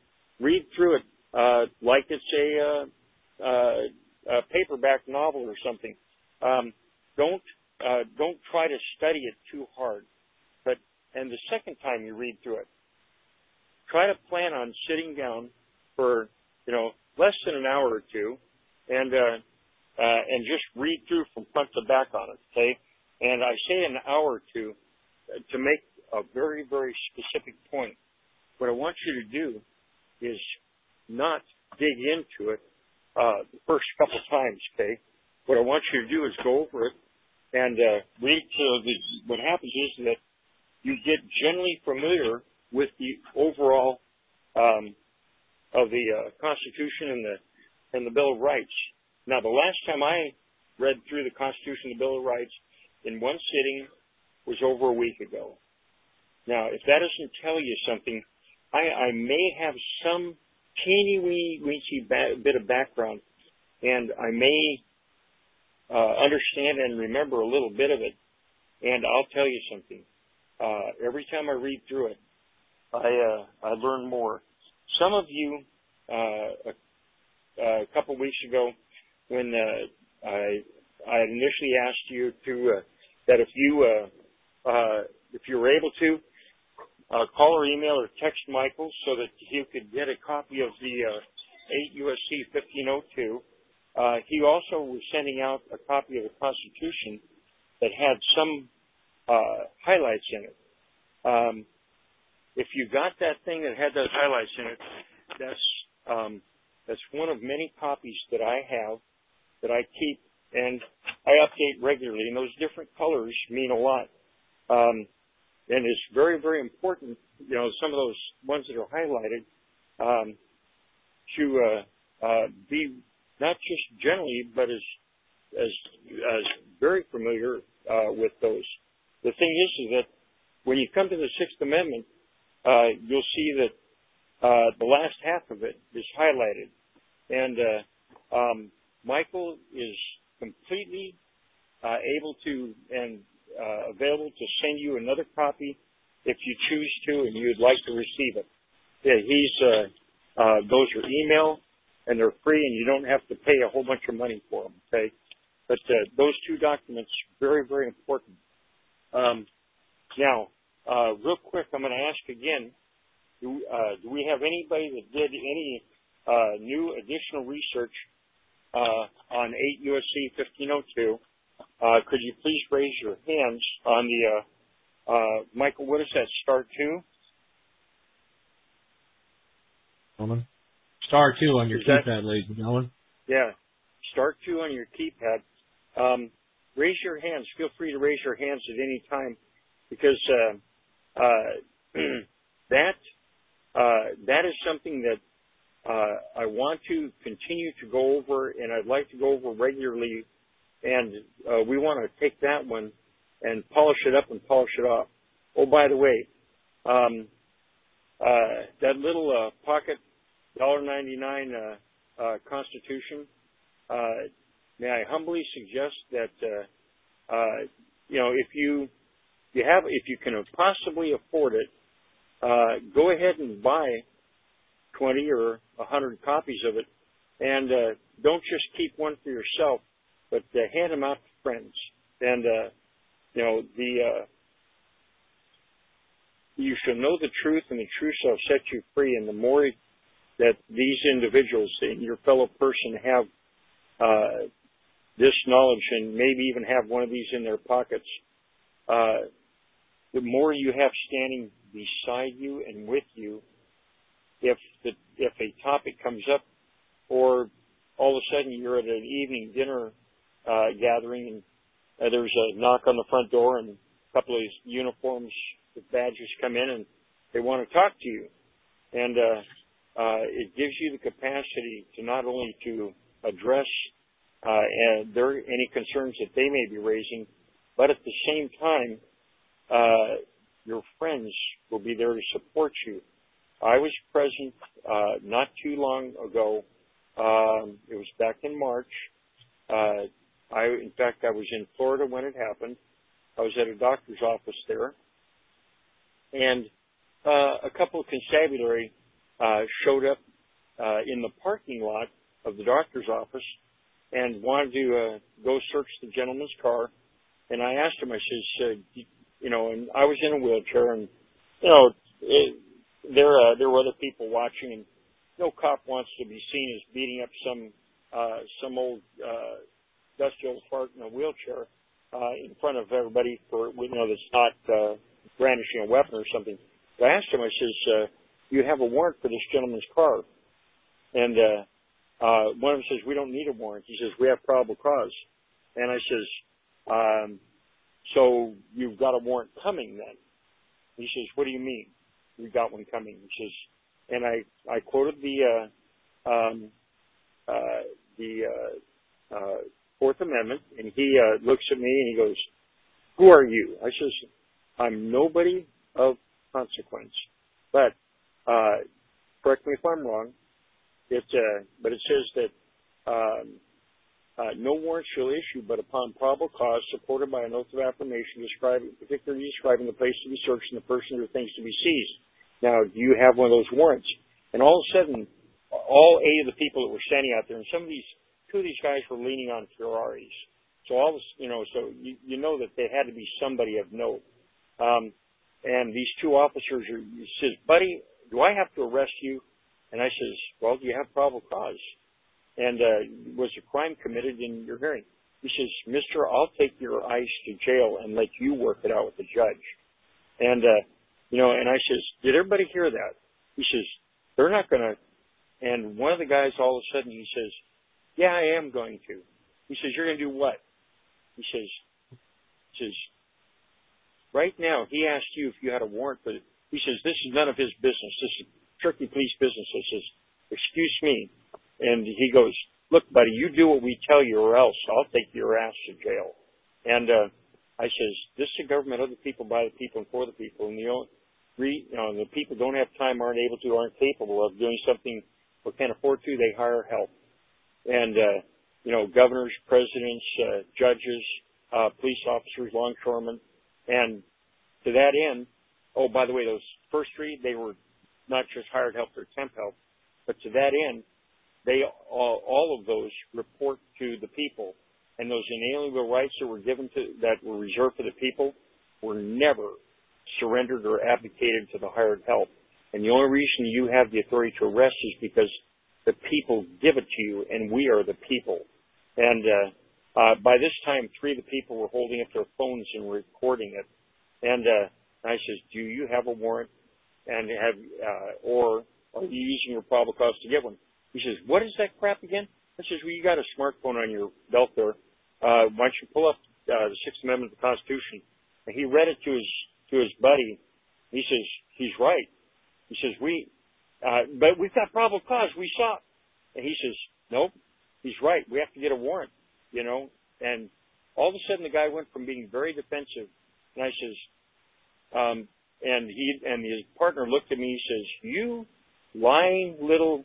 like it's a paperback novel or something. Don't try to study it too hard. And the second time you read through it, try to plan on sitting down for less than an hour or two, and just read through from front to back on it. Okay, and I say an hour or two to make a very, very specific point. What I want you to do is not dig into it the first couple times. Okay, what I want you to do is go over it and read till what happens is that you get generally familiar with the overall of the Constitution and the Bill of Rights. Now, the last time I read through the Constitution and the Bill of Rights in one sitting was over a week ago. Now, if that doesn't tell you something, I may have some teeny-weeny bit of background, and I may understand and remember a little bit of it. And I'll tell you something. Every time I read through it, I learn more. Some of you, a couple weeks ago, when I had initially asked you to that if you were able to call or email or text Michael so that he could get a copy of the 8 U.S.C. 1502. He also was sending out a copy of the Constitution that had some highlights in it. If you got that thing that had those highlights in it, that's one of many copies that I have that I keep and I update regularly. And those different colors mean a lot. And it's very, very important, some of those ones that are highlighted, to be not just generally, but as very familiar with those. The thing is that when you come to the Sixth Amendment, you'll see that the last half of it is highlighted. And Michael is completely able to and available to send you another copy if you choose to and you'd like to receive it. Yeah, those are email and they're free and you don't have to pay a whole bunch of money for them, okay? But those two documents, very, very important. Now, real quick, I'm going to ask again, do we have anybody that did any new additional research on 8 U.S.C. 1502? Could you please raise your hands on the, Michael, what is that, star 2? Star 2 on your keypad, ladies and gentlemen. Yeah, star 2 on your keypad. Raise your hands. Feel free to raise your hands at any time because that is something that I want to continue to go over, and I'd like to go over regularly. And we want to take that one and polish it up and polish it off. Oh, by the way, that little pocket $1.99 Constitution, may I humbly suggest that if you can possibly afford it, go ahead and buy 20 or 100 copies of it, and don't just keep one for yourself, but hand them out to friends. And you shall know the truth, and the truth shall set you free. And the more that these individuals and your fellow person have this knowledge, and maybe even have one of these in their pockets, the more you have standing beside you and with you. If a topic comes up, or all of a sudden you're at an evening dinner gathering and there's a knock on the front door and a couple of uniforms with badges come in and they want to talk to you, and it gives you the capacity to not only to address any concerns that they may be raising, but at the same time your friends will be there to support you. I was present not too long ago. It was back in March. In fact, I was in Florida when it happened. I was at a doctor's office there, and a couple of constabulary showed up in the parking lot of the doctor's office and wanted to go search the gentleman's car. And I asked him, I said, and I was in a wheelchair, and there were other people watching, and no cop wants to be seen as beating up some old dusty old fart in a wheelchair in front of everybody that's not brandishing a weapon or something. So I asked him, I says, you have a warrant for this gentleman's car? And one of them says, we don't need a warrant. He says, we have probable cause. And I says, so you've got a warrant coming then? He says, what do you mean? We got one coming. He says, and I quoted the Fourth Amendment, and he looks at me and he goes, who are you? I says, I'm nobody of consequence. But correct me if I'm wrong. But it says that no warrant shall issue but upon probable cause supported by an oath of affirmation particularly describing the place to be searched and the person or things to be seized. Now, do you have one of those warrants? And all of a sudden, all 8 of the people that were standing out there, and two of these guys were leaning on Ferraris. So so you know that they had to be somebody of note. And these 2 officers he says, buddy, do I have to arrest you? And I says, well, do you have probable cause? And was a crime committed in your hearing? He says, mister, I'll take your ICE to jail and let you work it out with the judge. And, and I says, did everybody hear that? He says, they're not going to. And one of the guys, all of a sudden, he says, yeah, I am going to. He says, you're going to do what? He says, right now, he asked you if you had a warrant for it. He says, this is none of his business. This is strictly police business. I says, excuse me. And he goes, look, buddy, you do what we tell you or else I'll take your ass to jail. And I says, this is a government of the people, by the people, and for the people. And the people don't have time, aren't able to, aren't capable of doing something or can't afford to, they hire help. And, governors, presidents, judges, police officers, longshoremen. And to that end, oh, by the way, those first 3, they were not just hired help, they're temp help. But to that end, they all of those report to the people. And those inalienable rights that were reserved for the people were never surrendered or abdicated to the hired help. And the only reason you have the authority to arrest is because the people give it to you, and we are the people. And by this time, 3 of the people were holding up their phones and recording it. And I says, do you have a warrant? And or are you using your probable cause to get one? He says, what is that crap again? I says, well, you got a smartphone on your belt there. Why don't you pull up the 6th Amendment of the Constitution? And he read it to his buddy. He says, he's right. He says, but we've got probable cause. We saw it. And he says, nope, he's right. We have to get a warrant, And all of a sudden, the guy went from being very defensive. And I says, and his partner looked at me. He says, you lying little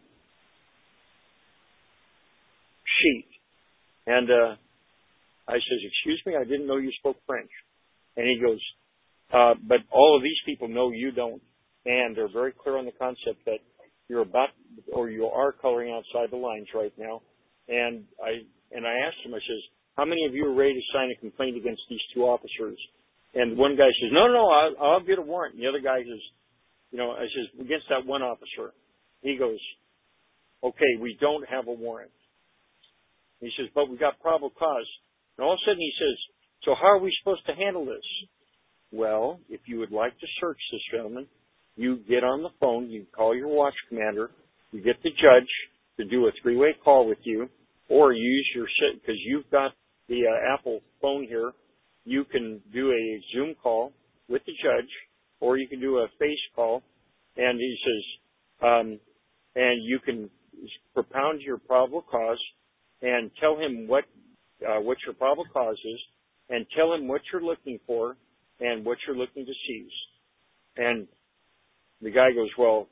sheet. And I says, excuse me, I didn't know you spoke French. And he goes, but all of these people know you don't. And they're very clear on the concept that you are coloring outside the lines right now. And I asked him, I says, how many of you are ready to sign a complaint against these 2 officers? And one guy says, no, I'll get a warrant. And the other guy says, I says, against that one officer. He goes, okay, we don't have a warrant. He says, but we got probable cause. And all of a sudden he says, so how are we supposed to handle this? Well, if you would like to search this gentleman, you get on the phone, you call your watch commander, you get the judge to do a 3-way call with you, or use because you've got the Apple phone here, you can do a Zoom call with the judge, or you can do a face call, and he says, and you can propound your probable cause and tell him what your probable cause is, and tell him what you're looking for and what you're looking to seize. And the guy goes, well,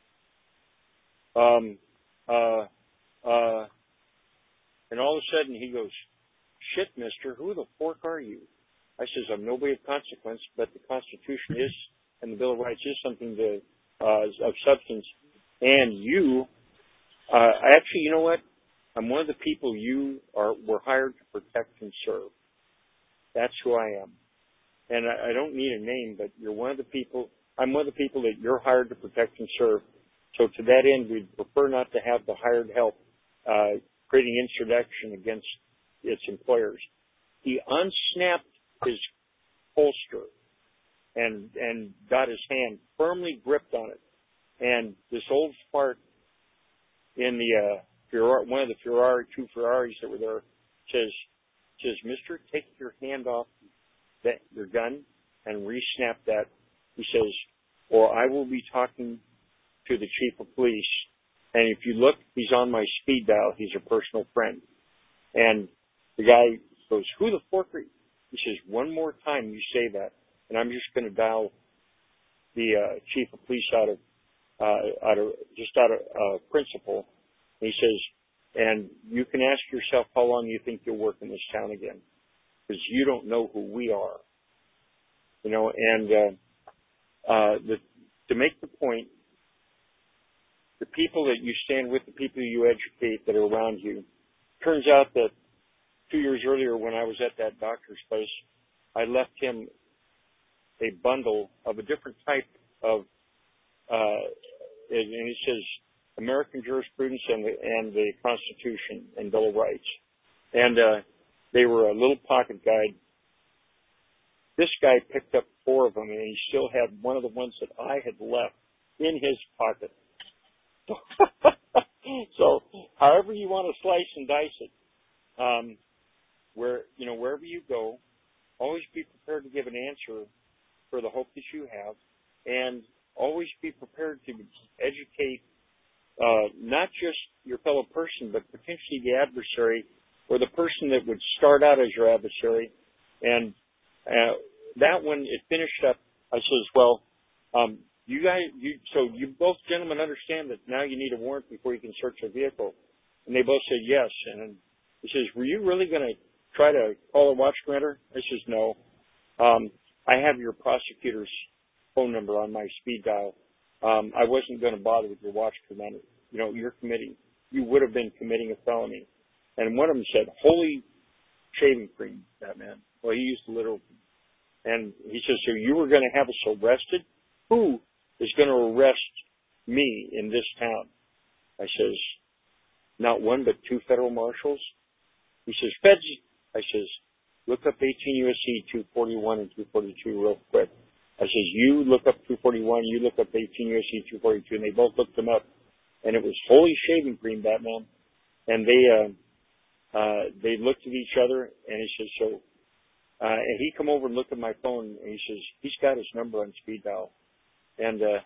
and all of a sudden he goes, shit, mister, who the fork are you? I says, I'm nobody of consequence, but the Constitution is, and the Bill of Rights is something of substance. And you, actually, you know what? I'm one of the people were hired to protect and serve. That's who I am. And I don't need a name, but I'm one of the people that you're hired to protect and serve. So to that end, we'd prefer not to have the hired help creating insurrection against its employers. He unsnapped his holster and got his hand firmly gripped on it. And this old fart in the one of the two Ferraris that were there says, mister, take your hand off your gun and re-snap that. He says, or I will be talking to the chief of police. And if you look, he's on my speed dial. He's a personal friend. And the guy goes, who the fork are you? He says, one more time you say that, and I'm just going to dial chief of police out of principle. And he says, and you can ask yourself how long you think you'll work in this town again, because you don't know who we are. You know, and to make the point, the people that you stand with, the people you educate that are around you, turns out that 2 years earlier when I was at that doctor's place, I left him a bundle of a different type of, and it says American jurisprudence and the Constitution and Bill of Rights. And they were a little pocket guide. This guy picked up 4 of them, and he still had one of the ones that I had left in his pocket. So, however you want to slice and dice it, wherever you go, always be prepared to give an answer for the hope that you have, and always be prepared to educate not just your fellow person, but potentially the adversary or the person that would start out as your adversary. And that when it finished up, I says, well, so you both gentlemen understand that now you need a warrant before you can search a vehicle. And they both said yes. And he says, were you really going to try to call a watch commander? I says, no. I have your prosecutor's phone number on my speed dial. I wasn't going to bother with your watch commander. You know, you would have been committing a felony. And one of them said, holy shaving cream, that man. Well, he used the literal. And he says, so you were going to have us arrested? Who is going to arrest me in this town? I says, not one, but 2 federal marshals. He says, feds. I says, look up 18 U.S.C. 241 and 242 real quick. I says, you look up 241, you look up 18 U.S.C. 242, and they both looked them up. And it was holy shaving cream, Batman. And they looked at each other, and he says, so, and he come over and looked at my phone, and he says, he's got his number on speed dial. And it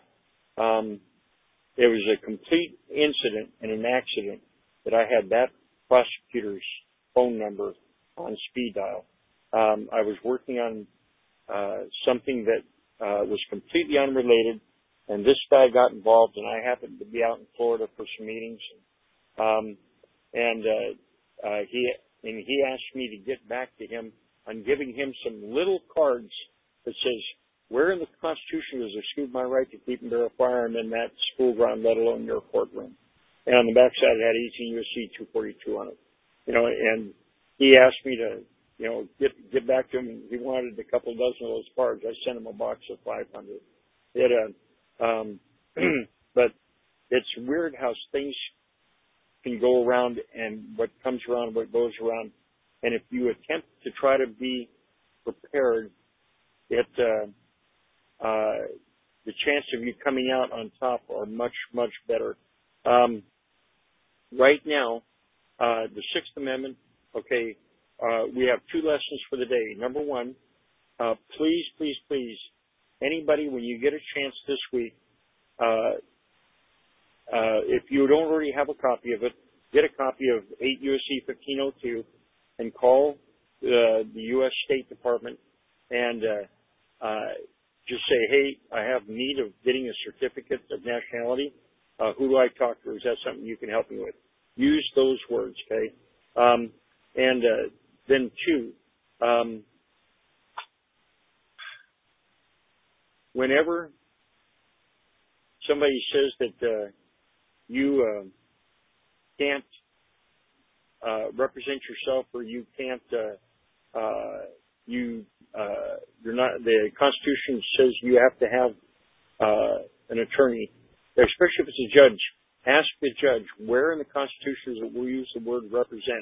was a complete incident and an accident that I had that prosecutor's phone number on speed dial. I was working on something that was completely unrelated, and this guy got involved, and I happened to be out in Florida for some meetings. He asked me to get back to him on giving him some little cards that says, where in the Constitution does exclude my right to keep and bear a firearm in that school ground, let alone your courtroom? And on the backside it had 18 U.S.C. 242 on it. You know, and he asked me to, you know, get back to him, and he wanted a couple dozen of those cards. I sent him a box of 500. But it's weird how things can go around, and what comes around, what goes around. And if you attempt to try to be prepared, the chance of you coming out on top are much, much better. Right now, the Sixth Amendment, okay, we have 2 lessons for the day. Number 1, please, please, please, anybody, when you get a chance this week, if you don't already have a copy of it, get a copy of 8 U.S.C. 1502 and call the U.S. State Department and just say, hey, I have need of getting a certificate of nationality. Who do I talk to? Is that something you can help me with? Use those words, okay? And then 2, whenever somebody says that you can't represent yourself, or you can't, you're not, the Constitution says you have to have an attorney, especially if it's a judge. Ask the judge where in the Constitution does it use the word represent,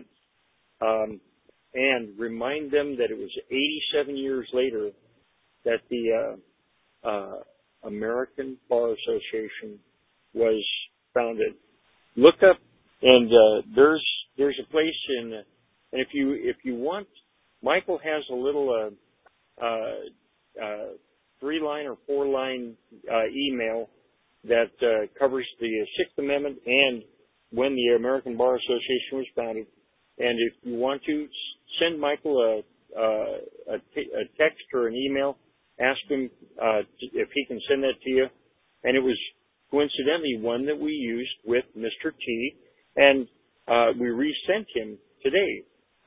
and remind them that it was 87 years later that the American Bar Association was founded. Look up, and there's a place in, and if you want, Michael has a little 3-line or 4-line email that covers the Sixth Amendment and when the American Bar Association was founded. And if you want to, send Michael a text or an email ask him if he can send that to you. And it was coincidentally one that we used with Mr. T, and we resent him today.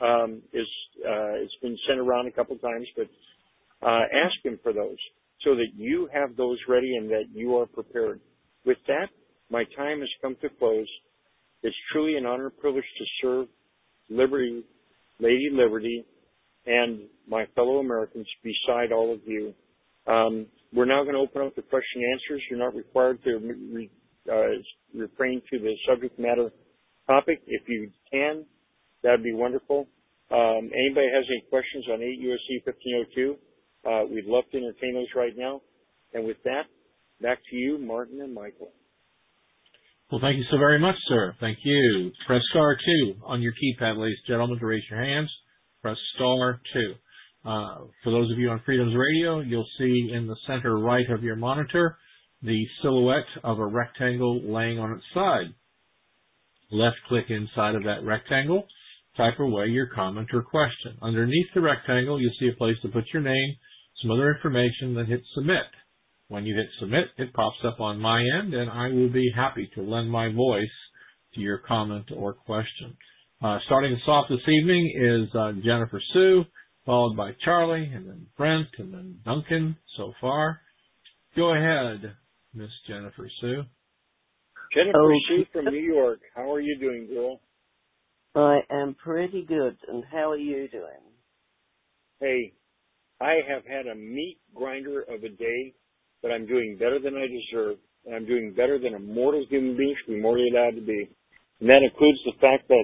It's been sent around a couple times, but ask him for those so that you have those ready and that you are prepared. With that, my time has come to close. It's truly an honor and privilege to serve Liberty, Lady Liberty, and my fellow Americans beside all of you. We're now going to open up the question and answers. You're not required to refrain to the subject matter topic. If you can, that'd be wonderful. Anybody has any questions on 8 U.S.C. 1502? We'd love to entertain those right now. And with that, back to you, Martin and Michael. Well, thank you so very much, sir. Thank you. Press star 2 on your keypad, ladies and gentlemen, to raise your hands. Press star 2. For those of you on Freedoms Radio, you'll see in the center right of your monitor the silhouette of a rectangle laying on its side. Left-click inside of that rectangle, type away your comment or question. Underneath the rectangle, you'll see a place to put your name, some other information, then hit submit. When you hit submit, it pops up on my end, and I will be happy to lend my voice to your comment or question. Starting us off this evening is Jennifer Sue, followed by Charlie, and then Brent, and then Duncan so far. Go ahead, Miss Jennifer Sue. Jennifer Sue from New York. How are you doing, girl? I am pretty good, and how are you doing? Hey, I have had a meat grinder of a day, but I'm doing better than I deserve, and I'm doing better than a mortal human being should be morally allowed to be. And that includes the fact that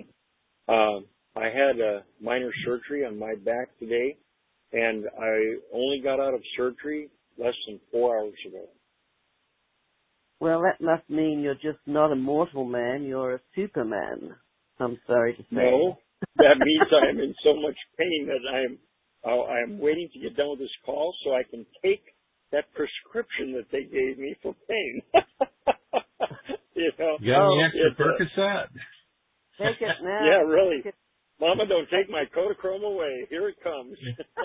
I had a minor surgery on my back today, and I only got out of surgery less than 4 hours ago. Well, that must mean you're just not a mortal man, you're a superman, I'm sorry to say. No, that means I am in so much pain that I am waiting to get done with this call so I can take that prescription that they gave me for pain. You know, you got any extra Percocet? Take it now. Yeah, really. Mama, don't take my Kodachrome away. Here it comes.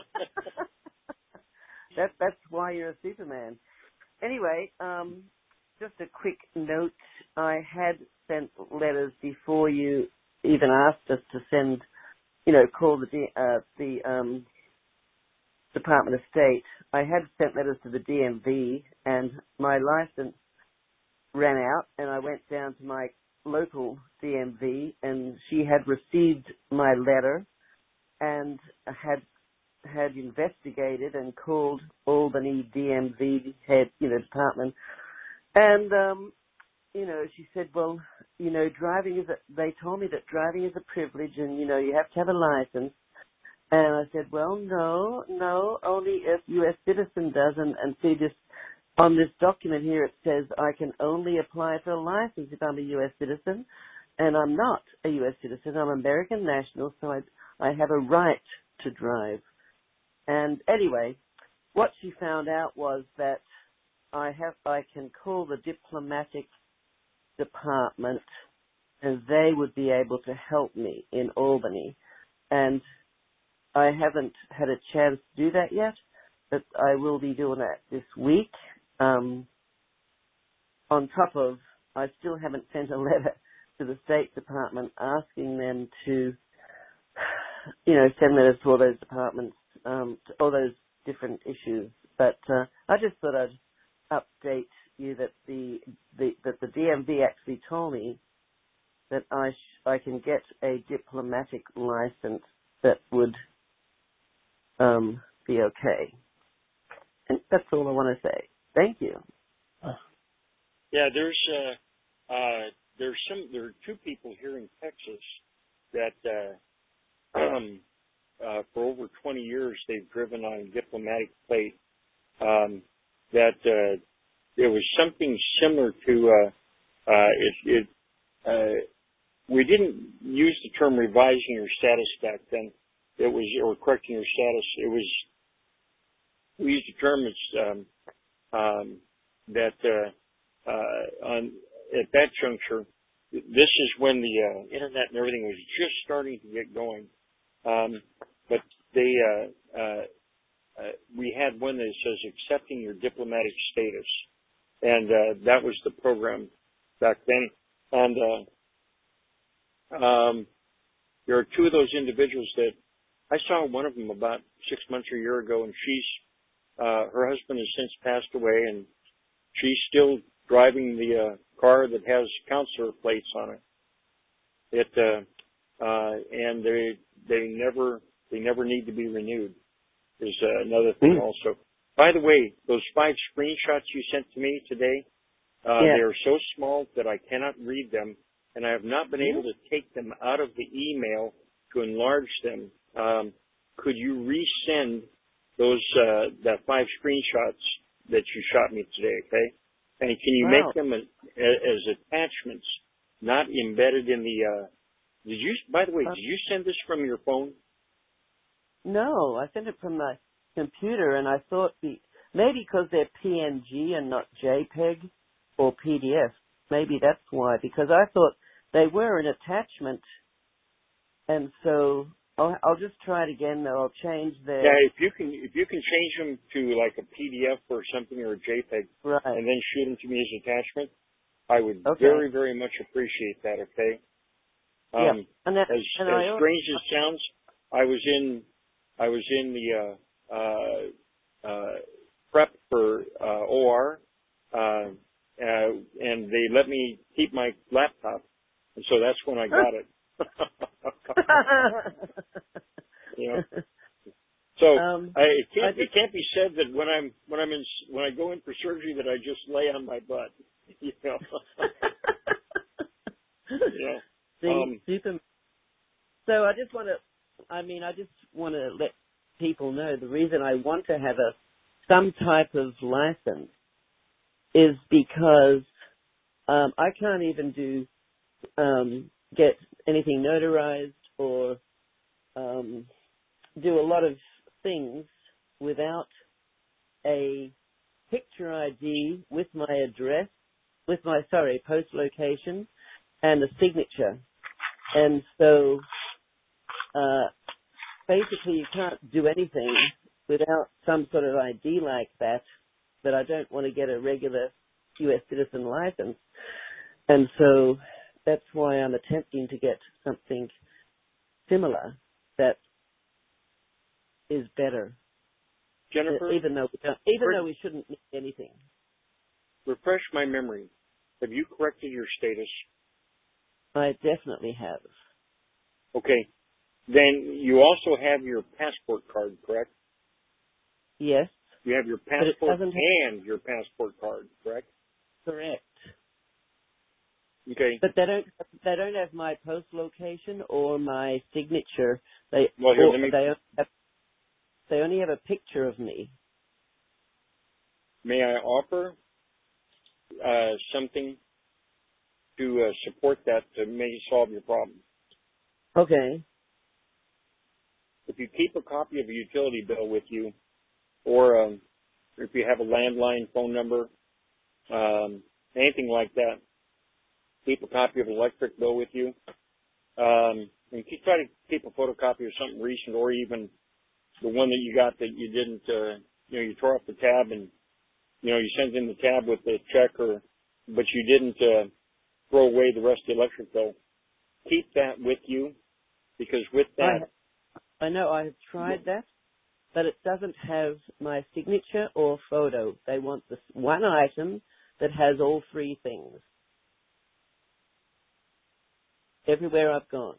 That's why you're a superman. Anyway, just a quick note. I had sent letters before you even asked us to send, call the Department of State. I had sent letters to the DMV, and my license ran out, and I went down to my local DMV, and she had received my letter and had investigated and called Albany DMV head, department. And, she said, well, they told me that driving is a privilege and, you have to have a license. And I said, well, no, only if U.S. citizen does. And see, on this document here, it says I can only apply for a license if I'm a U.S. citizen. And I'm not a U.S. citizen. I'm American national, so I have a right to drive. And anyway, what she found out was that I can call the diplomatic department and they would be able to help me in Albany. And I haven't had a chance to do that yet, but I will be doing that this week. On top of, I still haven't sent a letter to the State Department asking them to, send letters to all those departments, to all those different issues. But I just thought I'd update you that the DMV actually told me that I can get a diplomatic license that would be okay. And that's all I want to say. Thank you. Yeah, there are two people here in Texas that for over 20 years they've driven on diplomatic plate. There was something similar to we didn't use the term revising your status back then. It was, or correcting your status. It was, we used the term at that juncture, this is when the internet and everything was just starting to get going. But we had one that says accepting your diplomatic status, and that was the program back then. And there are two of those individuals that I saw. One of them about 6 months or a year ago, and her husband has since passed away, and she's still driving the car that has counselor plates on it. And they never need to be renewed. Is another thing also. By the way, those 5 screenshots you sent to me today, they are so small that I cannot read them, and I have not been able to take them out of the email to enlarge them. Could you resend those that 5 screenshots that you shot me today? Okay, and can you make them as attachments, not embedded in the? By the way, did you send this from your phone? No, I sent it from my computer, and I thought maybe because they're PNG and not JPEG or PDF. Maybe that's why, because I thought they were an attachment, and so I'll just try it again. Though I'll change the. Yeah, if you can change them to like a PDF or something or a JPEG, right, and then shoot them to me as attachment, I would very, very much appreciate that. Okay. Yeah, as strange as it sounds, I was in the prep for OR, and they let me keep my laptop, and so that's when I got it. You know, so it can't be said that when I go in for surgery that I just lay on my butt. You know. Yeah. Super. So I just want to let people know the reason I want to have some type of license is because I can't even get anything notarized or do a lot of things without a picture ID with my address, with my post location, and a signature. And so, basically you can't do anything without some sort of ID like that, but I don't want to get a regular U.S. citizen license. And so that's why I'm attempting to get something similar that is better. Jennifer? Even though we shouldn't need anything. Refresh my memory. Have you corrected your status? I definitely have. Okay. Then you also have your passport card, correct? Yes. You have your passport and your passport card, correct? Correct. Okay. But they don't have my post location or my signature. They only have a picture of me. May I offer something to support that to maybe solve your problem? Okay. If you keep a copy of a utility bill with you, or if you have a landline phone number, anything like that, keep a copy of an electric bill with you, and try to keep a photocopy of something recent, or even the one that you got that you didn't, you tore off the tab and, you sent in the tab with the check, but you didn't throw away the rest of the electric bill. Keep that with you, because with that... I know I have tried that, but it doesn't have my signature or photo. They want this one item that has all 3 things. Everywhere I've gone.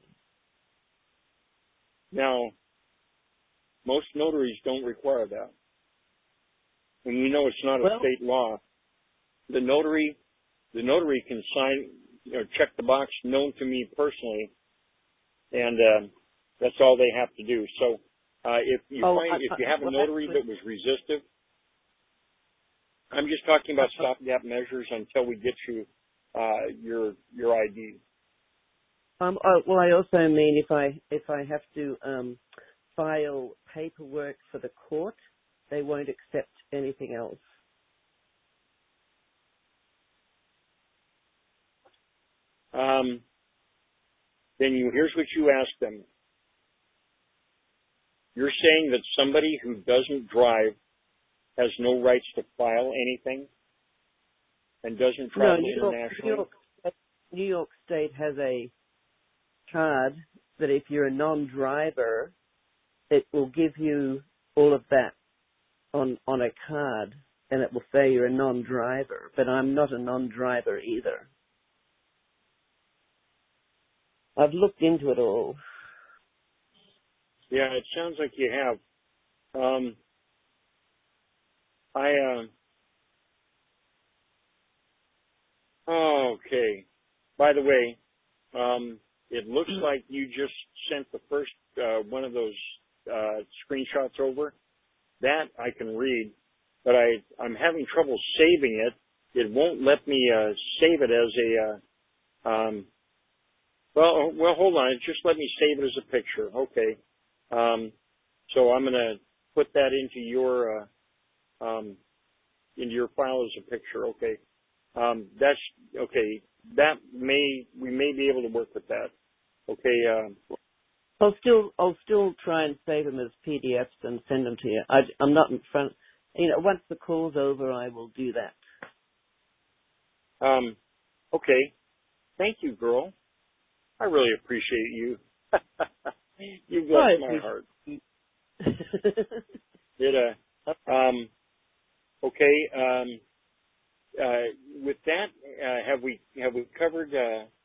Now, most notaries don't require that. And it's not a state law. The notary can sign, check the box known to me personally, and that's all they have to do. So if you have a notary that was resistive, I'm just talking about stopgap measures until we get you your ID. Well, I also mean if I have to file paperwork for the court, they won't accept anything else. Then here's what you ask them. You're saying that somebody who doesn't drive has no rights to file anything and doesn't travel internationally? New York State has a card that if you're a non-driver, it will give you all of that on a card, and it will say you're a non-driver. But I'm not a non-driver either. I've looked into it all. Yeah, it sounds like you have. Okay. By the way, it looks like you just sent the first one of those screenshots over. That I can read, but I'm having trouble saving it. It won't let me save it as a. Well, hold on. Just let me save it as a picture. Okay. So I'm going to put that into your file as a picture. Okay. That's okay. We may be able to work with that. Okay. I'll still try and save them as PDFs and send them to you. I'm not in front. Once the call's over, I will do that. Okay. Thank you, girl. I really appreciate you. You bless my heart. Okay. With that, have we covered?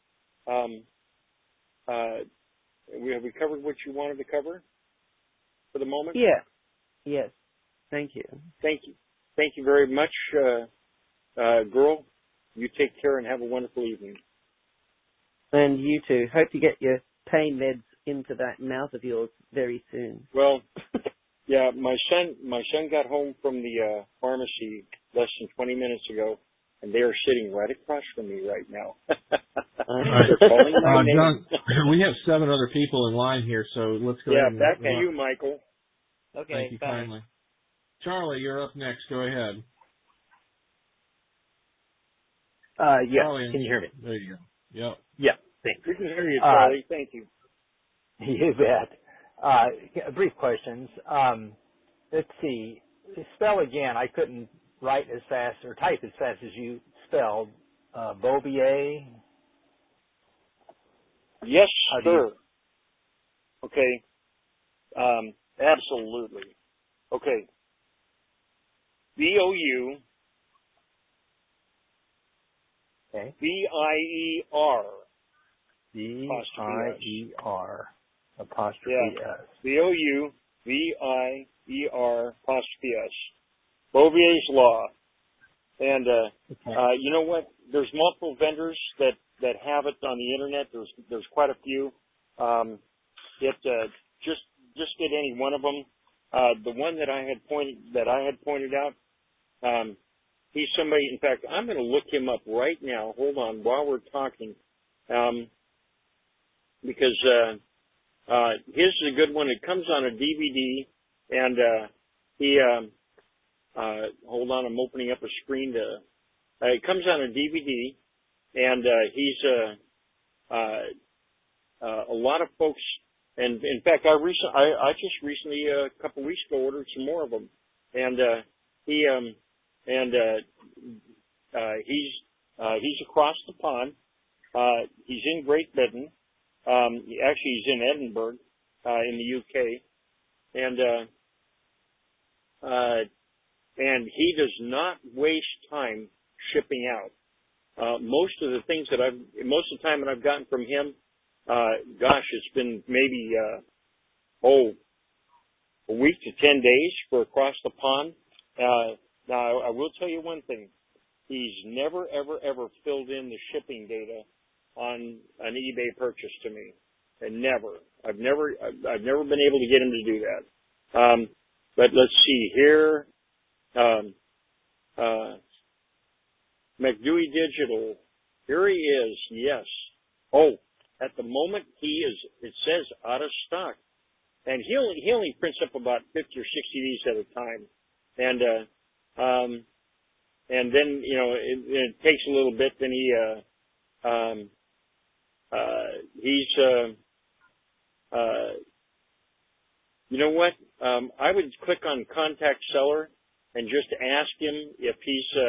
Have we covered what you wanted to cover for the moment? Yeah. Yes. Thank you. Thank you. Thank you very much, girl. You take care and have a wonderful evening. And you too. Hope you get your pain meds into that mouth of yours very soon. Well, yeah, my son got home from the pharmacy less than 20 minutes ago, and they are sitting right across from me right now. They're calling my name. John, we have 7 other people in line here, so let's go ahead. Yeah, back to you, Michael. Okay, thank you kindly. Charlie, you're up next. Go ahead. Yes. Charlie, Can you hear me? There you go. Yep. Yeah. Thanks. We can hear you, Charlie. Thank you. You bet. Brief questions. Let's see. Spell again. I couldn't write as fast or type as fast as you spelled. Bouvier. Yes, sir. Okay. Absolutely. Okay. B-O-U. Okay. B-I-E-R. B-I-E-R. Apostrophe S. B-O-U-V-I-E-R apostrophe S. Bouvier's Law. And, you know what? There's multiple vendors that have it on the internet. There's quite a few. Just get any one of them. The one that I had pointed out, he's somebody, in fact, I'm going to look him up right now. Hold on, while we're talking. Because, his is a good one. It comes on a DVD, and, hold on, I'm opening up a screen it comes on a DVD, and, he's, a lot of folks, and in fact, I just recently, a couple weeks ago, ordered some more of them, and, he's across the pond. He's in Great Britain. Actually, he's in Edinburgh, in the UK, and he does not waste time shipping out. Most of the time that I've gotten from him, it's been maybe, a week to 10 days for across the pond. Now, I will tell you one thing. He's never, ever, ever filled in the shipping data on an eBay purchase to me. And never. I've never been able to get him to do that. But let's see here. McDewey Digital. Here he is. Yes. Oh, at the moment it says out of stock. And he only prints up about 50 or 60 of these at a time. And then, it takes a little bit, then you know what? I would click on contact seller, and just ask him if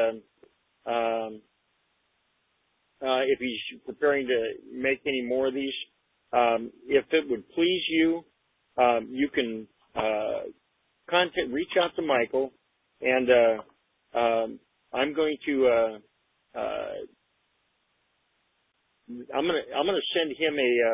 he's preparing to make any more of these. If it would please you, you can reach out to Michael, and I'm going to I'm gonna send him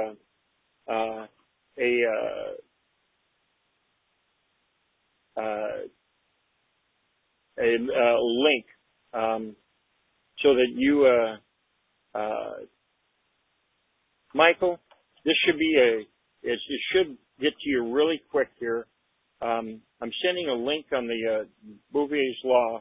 a link so that you Michael, this should be it should get to you really quick here. I'm sending a link on the Bouvier's Law,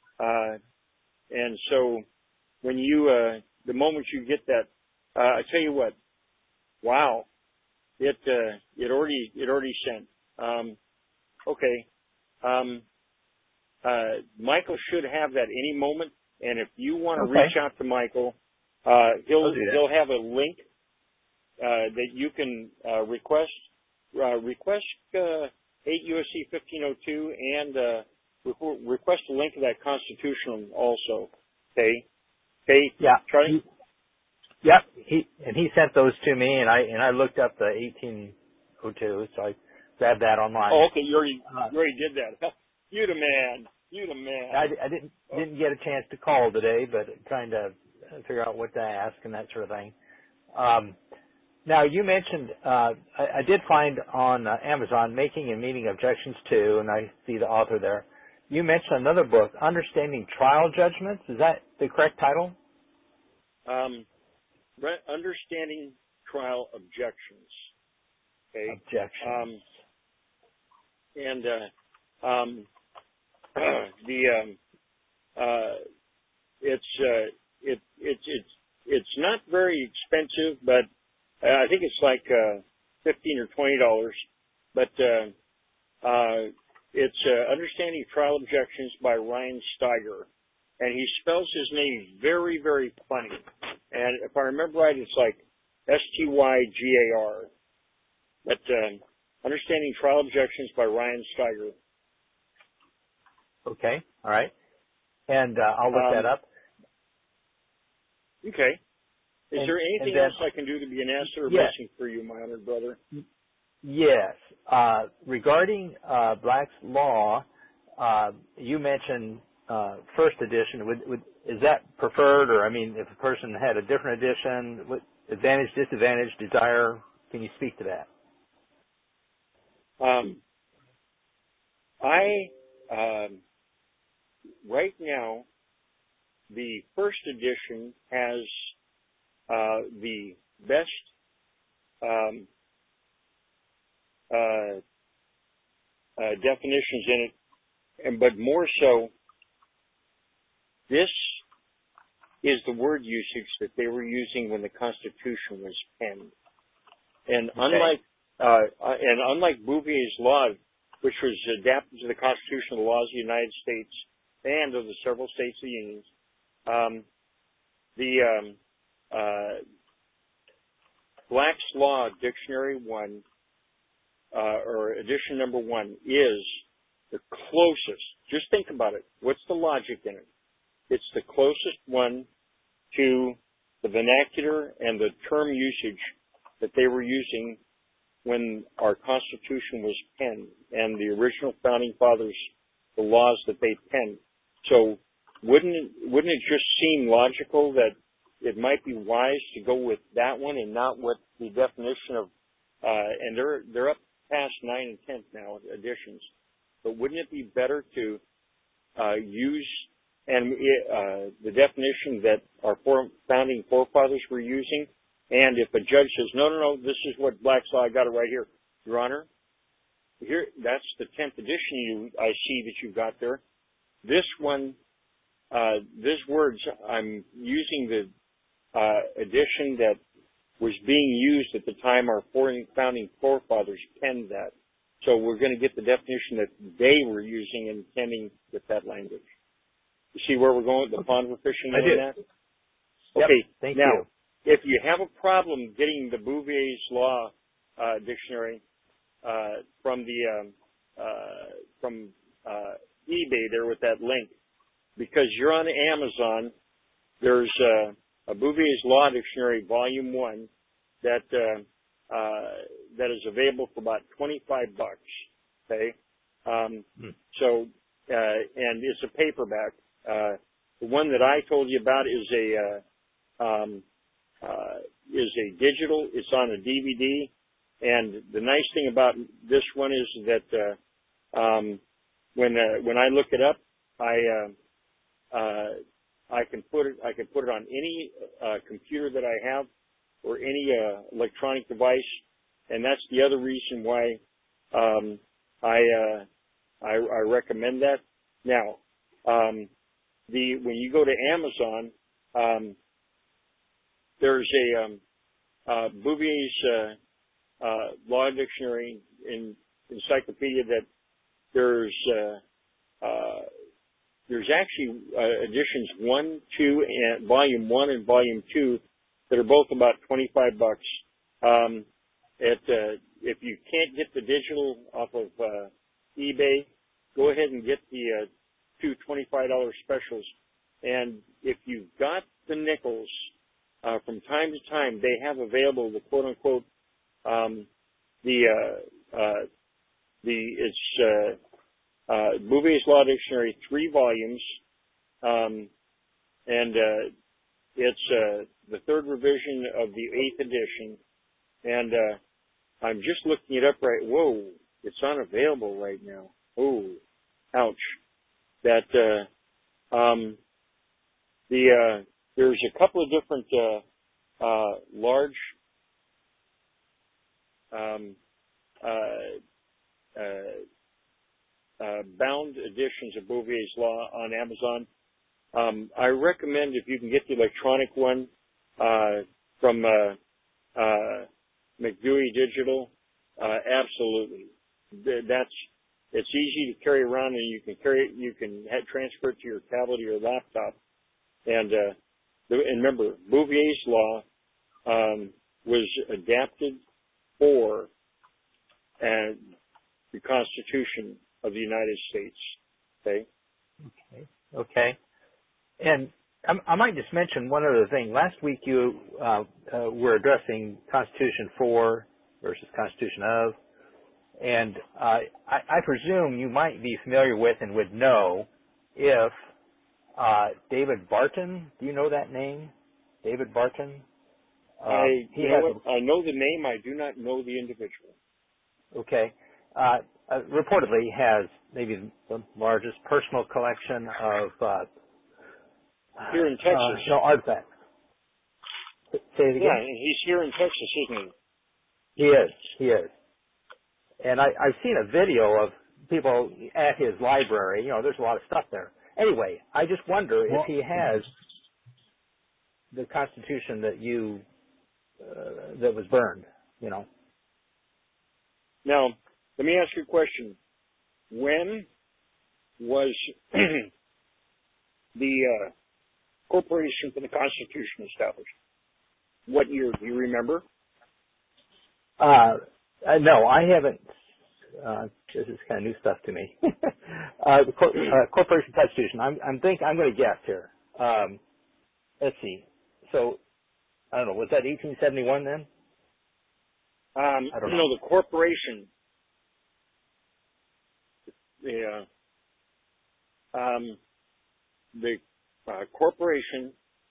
and so when you the moment you get that, I tell you what, wow, it already sent. Okay, Michael should have that any moment, and if you want to reach out to Michael, he'll have a link that you can request 8 U.S.C. 1502 and request a link to that Constitution also. Okay. Okay. Yeah. Charlie. Yep. He sent those to me, and I looked up the 1802, so I grabbed that online. Oh, okay. You already did that. You the man. I didn't get a chance to call today, but trying to figure out what to ask and that sort of thing. Now, you mentioned, I did find on Amazon, Making and Meeting Objections To, and I see the author there. You mentioned another book, Understanding Trial Judgments. Is that the correct title? Understanding Trial Objections. Okay. Objections. It's not very expensive, but I think it's like $15 or $20. But it's Understanding Trial Objections by Ryan Steiger, and he spells his name very, very funny. And if I remember right, it's like Stygar. But Understanding Trial Objections by Ryan Steiger. Okay, all right. And I'll look that up. Okay. Is there anything else I can do to be an answer or blessing for you, my honored brother? Yes. Regarding Black's Law, you mentioned first edition. Is that preferred, or I mean, if a person had a different edition, what advantage, disadvantage, desire? Can you speak to that? Right now, the first edition has the best definitions in it, but more so, this is the word usage that they were using when the Constitution was penned. And unlike Bouvier's Law, which was adapted to the constitutional laws of the United States and of the several states of the Union, Black's Law Dictionary 1, or edition number 1, is the closest. Just think about it. What's the logic in it? It's the closest one to the vernacular and the term usage that they were using when our Constitution was penned and the original founding fathers, the laws that they penned. So wouldn't it just seem logical that it might be wise to go with that one and not what the definition of, and they're up past 9 and 10 now editions, but wouldn't it be better to use the definition that our founding forefathers were using? And if a judge says, no, this is what Black's Law, I got it right here, Your Honor, here, that's the 10th edition I see that you've got there. This one, this words, I'm using the edition that was being used at the time our founding forefathers penned that. So we're going to get the definition that they were using and intending with that language. You see where we're going with the pond we're fishing in that? Okay, yep, thank now, you. If you have a problem getting the Bouvier's Law dictionary from eBay there with that link, because you're on Amazon. There's a Bouvier's Law Dictionary, Volume 1, that is available for about $25. Okay, so and it's a paperback. The one that I told you about is a digital. It's on a DVD, and the nice thing about this one is that when I look it up, I can put it on any computer that I have or any electronic device, and that's the other reason why I recommend that. Now, when you go to Amazon, there's a Bouvier's Law Dictionary encyclopedia that there's actually editions 1, 2, and Volume 1 and Volume 2 that are both about $25. If you can't get the digital off of eBay, go ahead and get the two $25 specials. And if you've got the nickels, from time to time they have available the quote unquote Bouvier's Law Dictionary, 3 volumes, and it's the 3rd revision of the 8th edition, and I'm just looking it up right. Whoa, it's unavailable right now. Oh, ouch. That there's a couple of different large bound editions of Bouvier's Law on Amazon. I recommend, if you can get the electronic one from McDewey Digital, absolutely. It's easy to carry around, and you can transfer it to your tablet or your laptop. And remember, Bouvier's Law was adapted for the Constitution of the United States. Okay. And I might just mention one other thing. Last week you were addressing Constitution for versus Constitution of, and I presume you might be familiar with and would know if David Barton. Do you know that name, David Barton? I know the name. I do not know the individual. Okay. Reportedly has maybe the largest personal collection of here in Texas. Artifacts. Say it again. Yeah, he's here in Texas, isn't he? He is. And I've seen a video of people at his library. There's a lot of stuff there. Anyway, I just wonder if he has the Constitution that that was burned. Now, let me ask you a question. When was the Corporation for the Constitution established? What year? Do you remember? No, I haven't. This is kind of new stuff to me. Corporation Constitution. I'm going to guess here. Let's see. So, I don't know. Was that 1871 then? I don't know. No, the corporation. The Corporation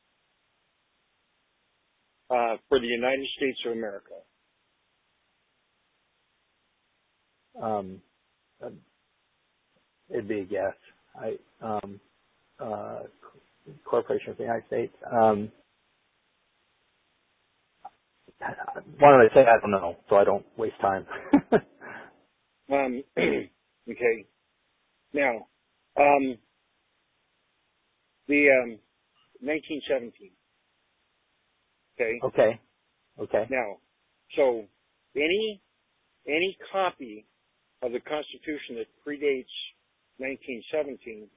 for the United States of America. It'd be a guess. Corporation of the United States. Why don't I say I don't know, so I don't waste time. Okay. Now, the 1917. Okay. Okay. Now, so any copy of the Constitution that predates 1917,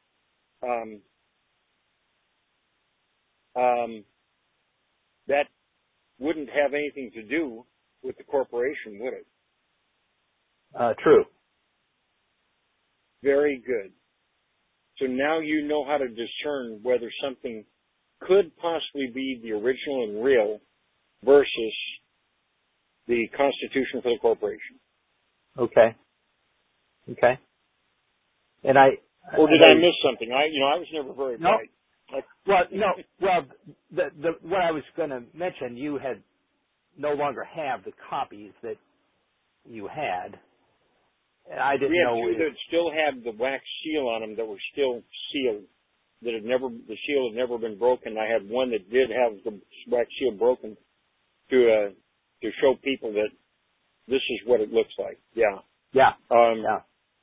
that wouldn't have anything to do with the corporation, would it? True. Very good. So now you know how to discern whether something could possibly be the original and real versus the Constitution for the corporation. Okay. And or did I miss something? I was never very bright. What I was going to mention, you had no longer have the copies that you had. I didn't know. We had two that still had the wax seal on them that were still sealed. The seal had never been broken. I had one that did have the wax seal broken to show people that this is what it looks like. Yeah. Yeah. Yeah.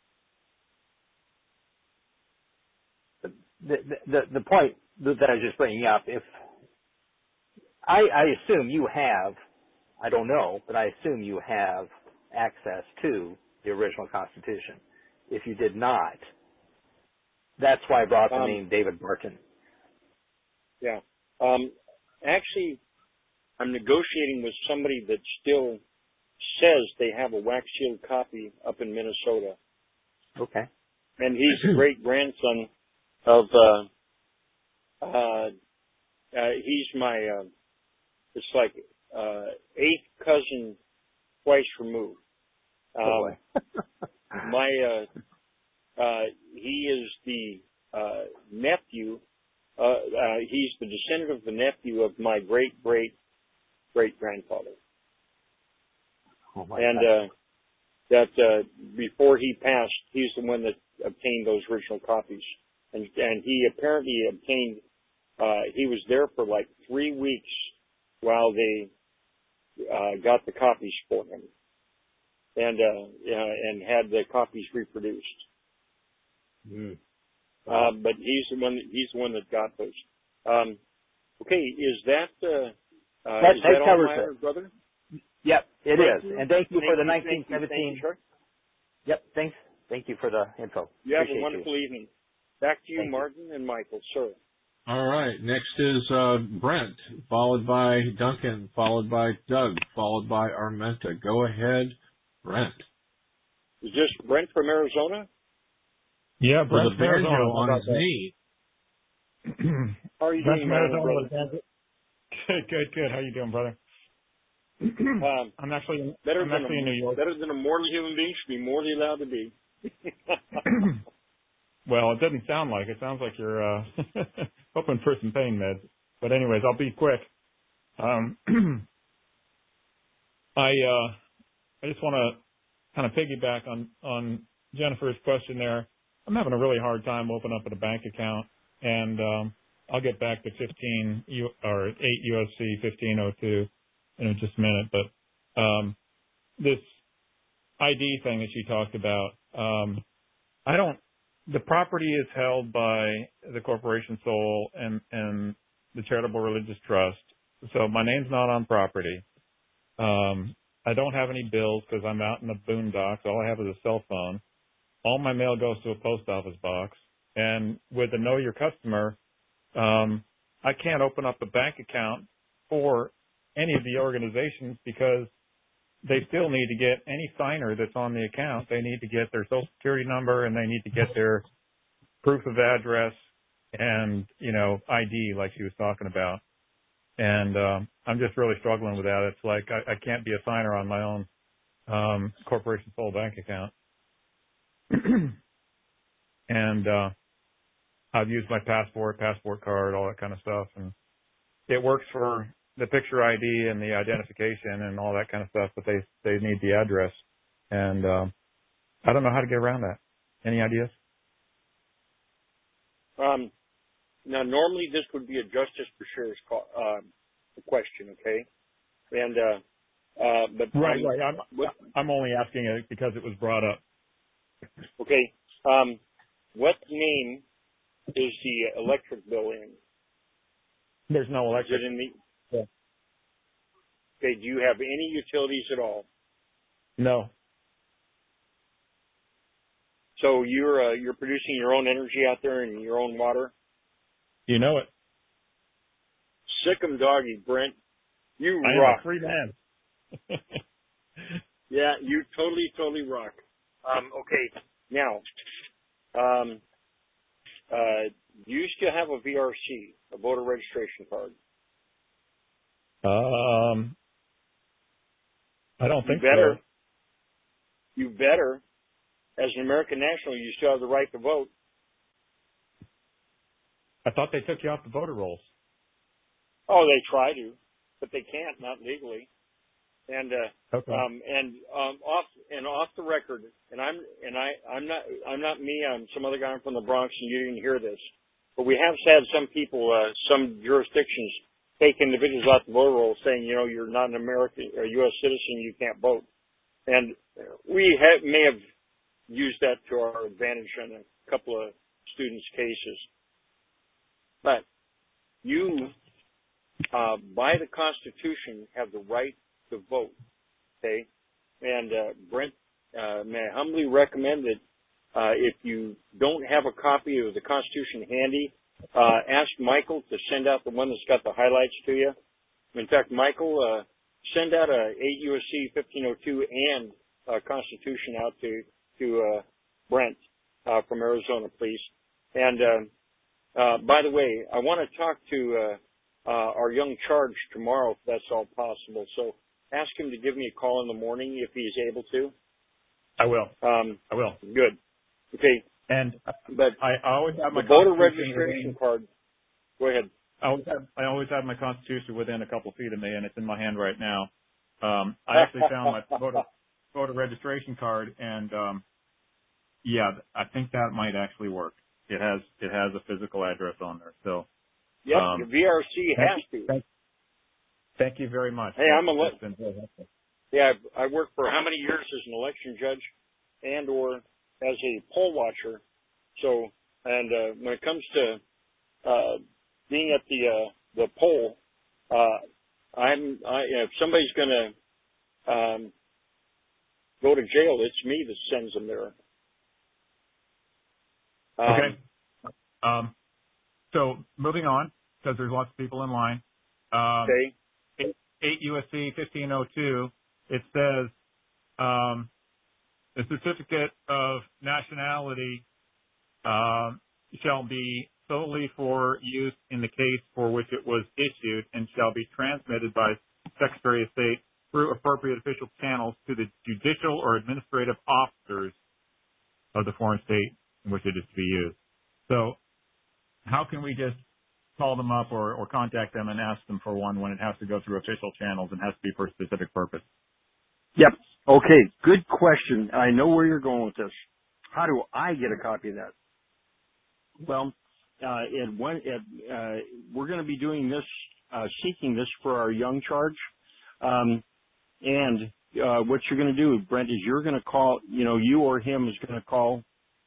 The point that I was just bringing up, if I assume you have, I don't know, but I assume you have access to the original Constitution. If you did not, that's why I brought the name David Barton. Yeah. Actually, I'm negotiating with somebody that still says they have a wax sealed copy up in Minnesota. Okay. And he's the great grandson of he's my it's like eighth cousin twice removed. He is the nephew. He's the descendant of the nephew of my great grandfather. Oh my and that before he passed, he's the one that obtained those original copies. And he apparently obtained. He was there for like 3 weeks while they got the copies for him, and had the copies reproduced. Mm. But he's the one that got those. Okay, is that that covers all, it, brother? Yep, it is. And thank you for the 1917. Thank you, yep, thanks. Thank you for the info. You have Appreciate a wonderful you. evening. Back to you, Thank Martin and Michael, sir. All right. Next is Brent, followed by Duncan, followed by Doug, followed by Armenta. Go ahead, Brent. Is this Brent from Arizona? Yeah, Brent with a banjo on his knee. How are you Brent doing, brother? Good. How you doing, brother? I'm actually in New York. Better than a mortal human being should be morally allowed to be. Well, it doesn't sound like it. Sounds like you're hoping for some pain meds. But anyways, I'll be quick. I just want to kind of piggyback on Jennifer's question there. I'm having a really hard time opening up a bank account, and I'll get back to 8 USC 1502 in just a minute. But this ID thing that she talked about, the property is held by the corporation sole and the Charitable Religious Trust. So my name's not on property. I don't have any bills because I'm out in the boondocks. All I have is a cell phone. All my mail goes to a post office box. And with the Know Your Customer, I can't open up a bank account for any of the organizations because they still need to get any signer that's on the account. They need to get their social security number and they need to get their proof of address and, ID like she was talking about. And I'm just really struggling with that. It's like I can't be a signer on my own corporation sole bank account. And I've used my passport card, all that kind of stuff. And it works for the picture ID and the identification and all that kind of stuff, but they need the address. And I don't know how to get around that. Any ideas? Now, normally this would be a Justice for Shares question, okay? And but right. I'm only asking it because it was brought up. Okay. What name is the electric bill in? There's no electric. Is it in the? Okay. Do you have any utilities at all? No. So you're producing your own energy out there and your own water? You know it. Sick 'em doggy, Brent. You I rock. am a free man. Yeah, you totally rock. Okay. Now, do you still have a VRC, a voter registration card? I don't think so. So. You better. As an American national, you still have the right to vote. I thought they took you off the voter rolls. Oh, they try to, but they can't, not legally. And okay. Off the record, I'm not me. I'm some other guy from the Bronx, and you didn't hear this, but we have had some people, some jurisdictions take individuals off the voter roll, saying, you're not an American or U.S. citizen, you can't vote, and we may have used that to our advantage in a couple of students' cases, but you, by the Constitution, have the right to vote, okay? And Brent, may I humbly recommend that if you don't have a copy of the Constitution handy, ask Michael to send out the one that's got the highlights to you. In fact, Michael, send out a 8 U.S.C. 1502 and Constitution out to Brent from Arizona, please. And by the way, I want to talk to our young charge tomorrow, if that's all possible. So ask him to give me a call in the morning if he's able to. I will. I will. Good. Okay. And but I always have my voter registration card. Go ahead. I always have my Constitution within a couple feet of me, and it's in my hand right now. I actually found my voter registration card, and yeah, I think that might actually work. It has a physical address on there. So. Yep, your VRC has to. Thank you very much. Hey, I worked for how many years as an election judge and or as a poll watcher. So, and when it comes to being at the poll, if somebody's going to go to jail, it's me that sends them there. Okay. So moving on, because there's lots of people in line. Okay. 8 U.S.C. 1502, it says the certificate of nationality shall be solely for use in the case for which it was issued and shall be transmitted by Secretary of State through appropriate official channels to the judicial or administrative officers of the foreign state in which it is to be used. So how can we just call them up or contact them and ask them for one when it has to go through official channels and has to be for a specific purpose? Yep. Okay. Good question. I know where you're going with this. How do I get a copy of that? Well, we're going to be doing this, seeking this for our young charge. And what you're going to do, Brent, is you're going to call, you or him is going to call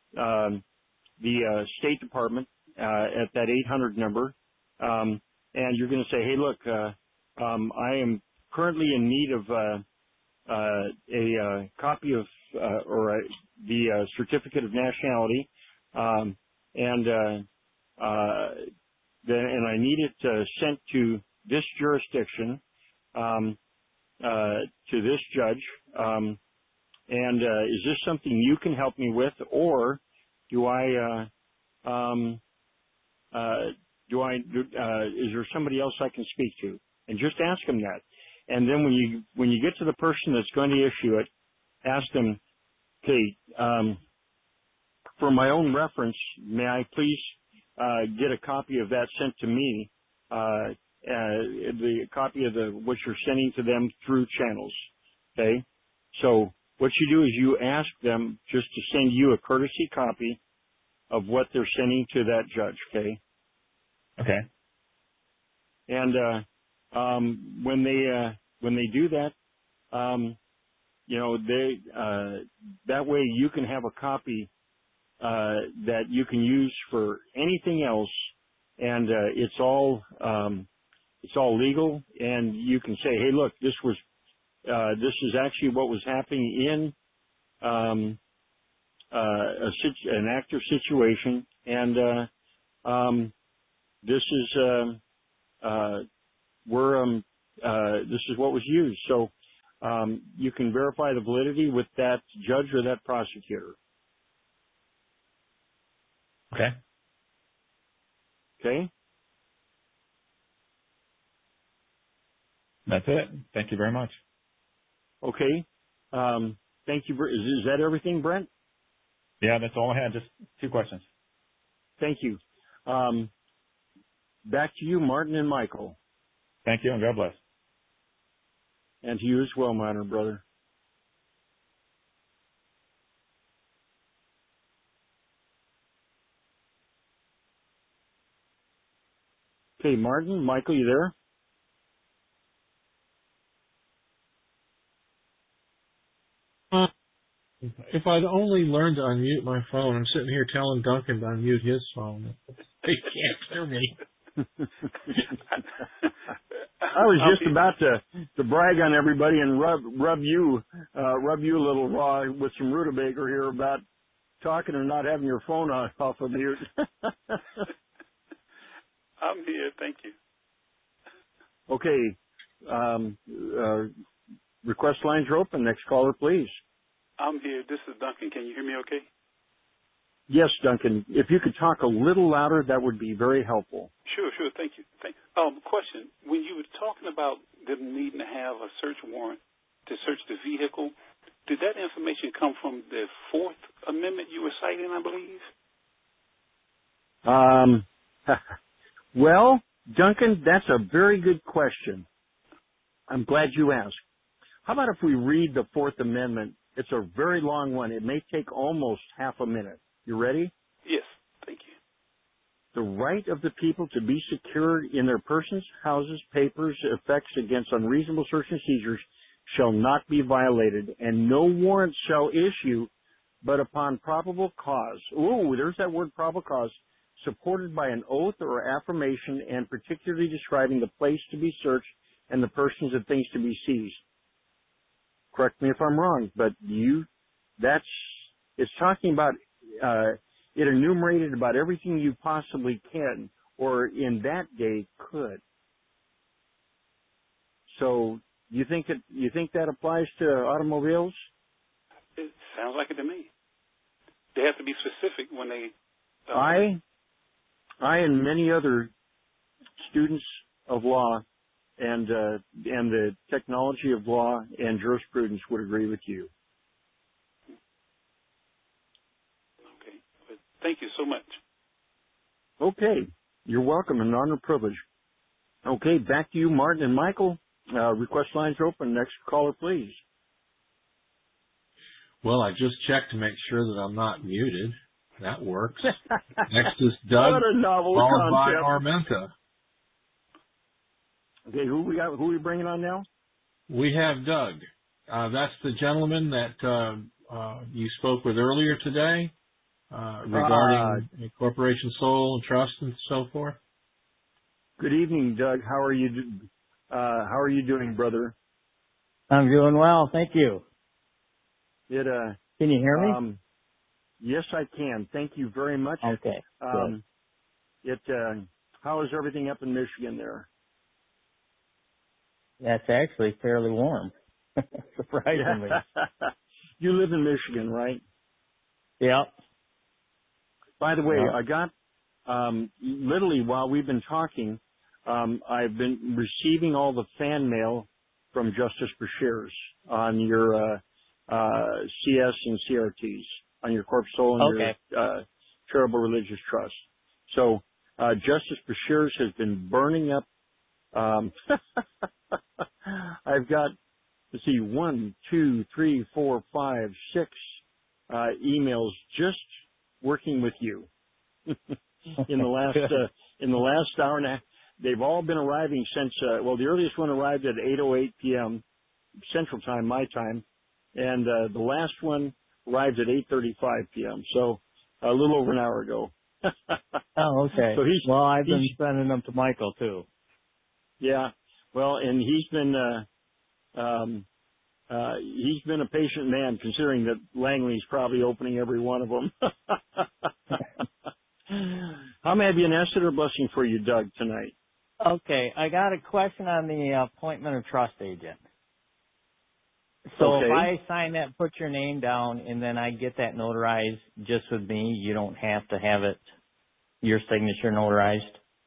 the State Department at that 800 number. And you're going to say, hey, look, I am currently in need of a copy of the certificate of nationality, and I need it sent to this jurisdiction, to this judge. And is this something you can help me with, or do I? Is there somebody else I can speak to? And just ask them that. And then when you get to the person that's going to issue it, ask them, okay, for my own reference, may I please get a copy of that sent to me, the copy of what you're sending to them through channels. Okay? So what you do is you ask them just to send you a courtesy copy of what they're sending to that judge. Okay? Okay. And when they do that, that way you can have a copy that you can use for anything else, and it's all legal. And you can say, hey, look, this is actually what was happening in an active situation, and this is this is what was used. So you can verify the validity with that judge or that prosecutor. Okay. Okay? That's it. Thank you very much. Okay. Thank you. Is that everything, Brent? Yeah, that's all I had. Just 2 questions. Thank you. Back to you, Martin and Michael. Thank you, and God bless. And to you as well, my honor brother. Okay, Martin, Michael, you there? If I'd only learned to unmute my phone, I'm sitting here telling Duncan to unmute his phone. He can't hear me. I was just about to brag on everybody and rub you a little raw with some rutabaga here about talking and not having your phone off of mute. I'm here. Thank you. Okay. Request lines are open. Next caller, please. I'm here. This is Duncan. Can you hear me okay? Yes, Duncan. If you could talk a little louder, that would be very helpful. Sure. Thank you. Question. When you were talking about them needing to have a search warrant to search the vehicle, did that information come from the Fourth Amendment you were citing, I believe? Well, Duncan, that's a very good question. I'm glad you asked. How about if we read the Fourth Amendment? It's a very long one. It may take almost half a minute. You ready? Yes. Thank you. The right of the people to be secure in their persons, houses, papers, effects against unreasonable search and seizures shall not be violated, and no warrant shall issue but upon probable cause. Ooh, there's that word, probable cause, supported by an oath or affirmation and particularly describing the place to be searched and the persons and things to be seized. Correct me if I'm wrong, but it's talking about, it enumerated about everything you possibly can, or in that day could. So you think that applies to automobiles? It sounds like it to me. They have to be specific when they. I and many other students of law and the technology of law and jurisprudence would agree with you. Okay. Thank you so much. Okay. You're welcome. An honor and privilege. Okay. Back to you, Martin and Michael. Request lines are open. Next caller, please. Well, I just checked to make sure that I'm not muted. That works. Next is Doug, what a novel followed by concept. Armenta. Okay, who are we bringing on now? We have Doug. That's the gentleman that you spoke with earlier today regarding Corporation Sole and Trust and so forth. Good evening, Doug. How are you doing, brother? I'm doing well, thank you. Can you hear me? Yes, I can. Thank you very much. Okay. How is everything up in Michigan there? That's actually fairly warm, surprisingly. You live in Michigan, right? Yep. By the way, I got, literally while we've been talking, I've been receiving all the fan mail from Justice Beshears on your CS and CRTs, on your Corp Sole and your Charitable Religious Trust. So Justice Beshears has been burning up. I've got, let's see, 1, 2, 3, 4, 5, 6 emails just working with you in the last hour and a half. They've all been arriving since, the earliest one arrived at 8:08 p.m. Central Time, my time, and the last one arrived at 8:35 p.m. So a little over an hour ago. Oh, okay. So I've been sending them to Michael too. Yeah. Well, and he's been a patient man, considering that Langley's probably opening every one of them. How may I be an asset or blessing for you, Doug, tonight? Okay, I got a question on the appointment of trust agent. So if I sign that, put your name down, and then I get that notarized just with me, you don't have to have it, your signature notarized?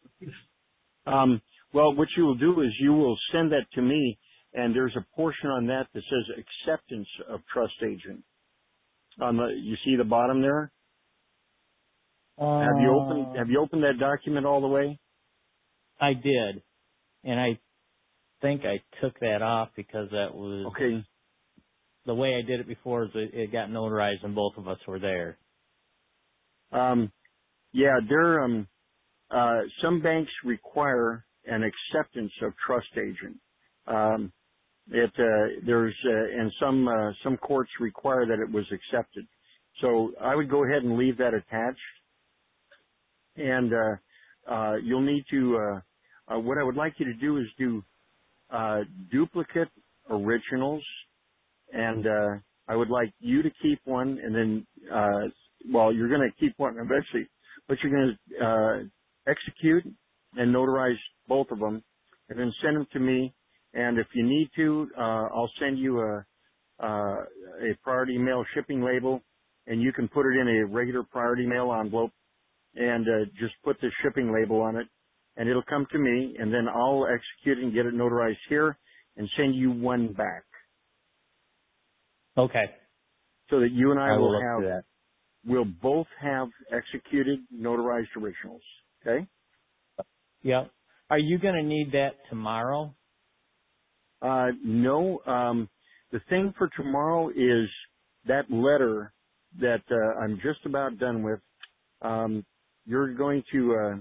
Well, what you will do is you will send that to me, and there's a portion on that that says acceptance of trust agent. You see the bottom there? Have you opened that document all the way? I did, and I think I took that off because that was okay. The way I did it before is it got notarized and both of us were there. Yeah, some banks require an acceptance of trust agent. And some courts require that it was accepted. So I would go ahead and leave that attached. And you'll need to. What I would like you to do is do duplicate originals, and I would like you to keep one, and then you're going to keep one eventually, but you're going to execute and notarize both of them, and then send them to me. And if you need to, I'll send you a priority mail shipping label, and you can put it in a regular priority mail envelope, and just put the shipping label on it, and it'll come to me, and then I'll execute it and get it notarized here and send you one back. Okay. So that you and I we'll both have executed notarized originals. Okay? Yep. Are you going to need that tomorrow? No. The thing for tomorrow is that letter that I'm just about done with. You're going to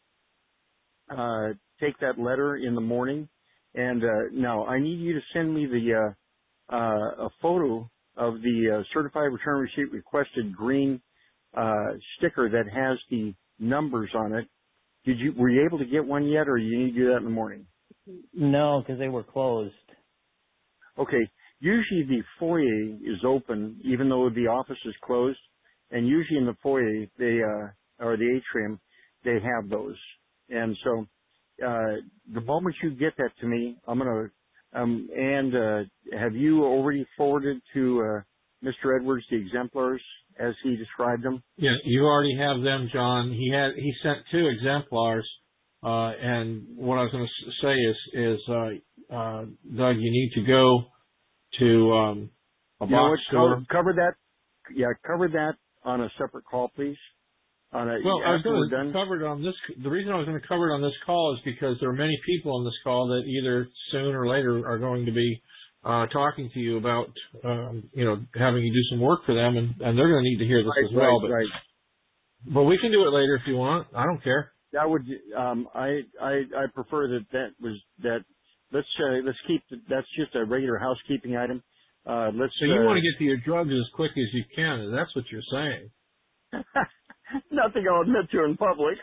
take that letter in the morning, and now I need you to send me a photo of the certified return receipt requested green sticker that has the numbers on it. Were you able to get one yet, or you need to do that in the morning? No, because they were closed. Okay. Usually the foyer is open, even though the office is closed, and usually in the foyer or the atrium, they have those. And so, the moment you get that to me, I'm going to, have you already forwarded to, Mr. Edwards the exemplars as he described them? Yeah, you already have them, John. He sent 2 exemplars, and what I was going to say is, Doug, you need to go to, a box store. Cover that on a separate call, please. I was going to cover it on this. The reason I was going to cover it on this call is because there are many people on this call that either soon or later are going to be talking to you about, having you do some work for them, and they're going to need to hear this as well. Right. But we can do it later if you want. I don't care. That would. I prefer that. Let's keep. That's just a regular housekeeping item. So you want to get to your drugs as quick as you can. That's what you're saying. Nothing I'll admit to in public.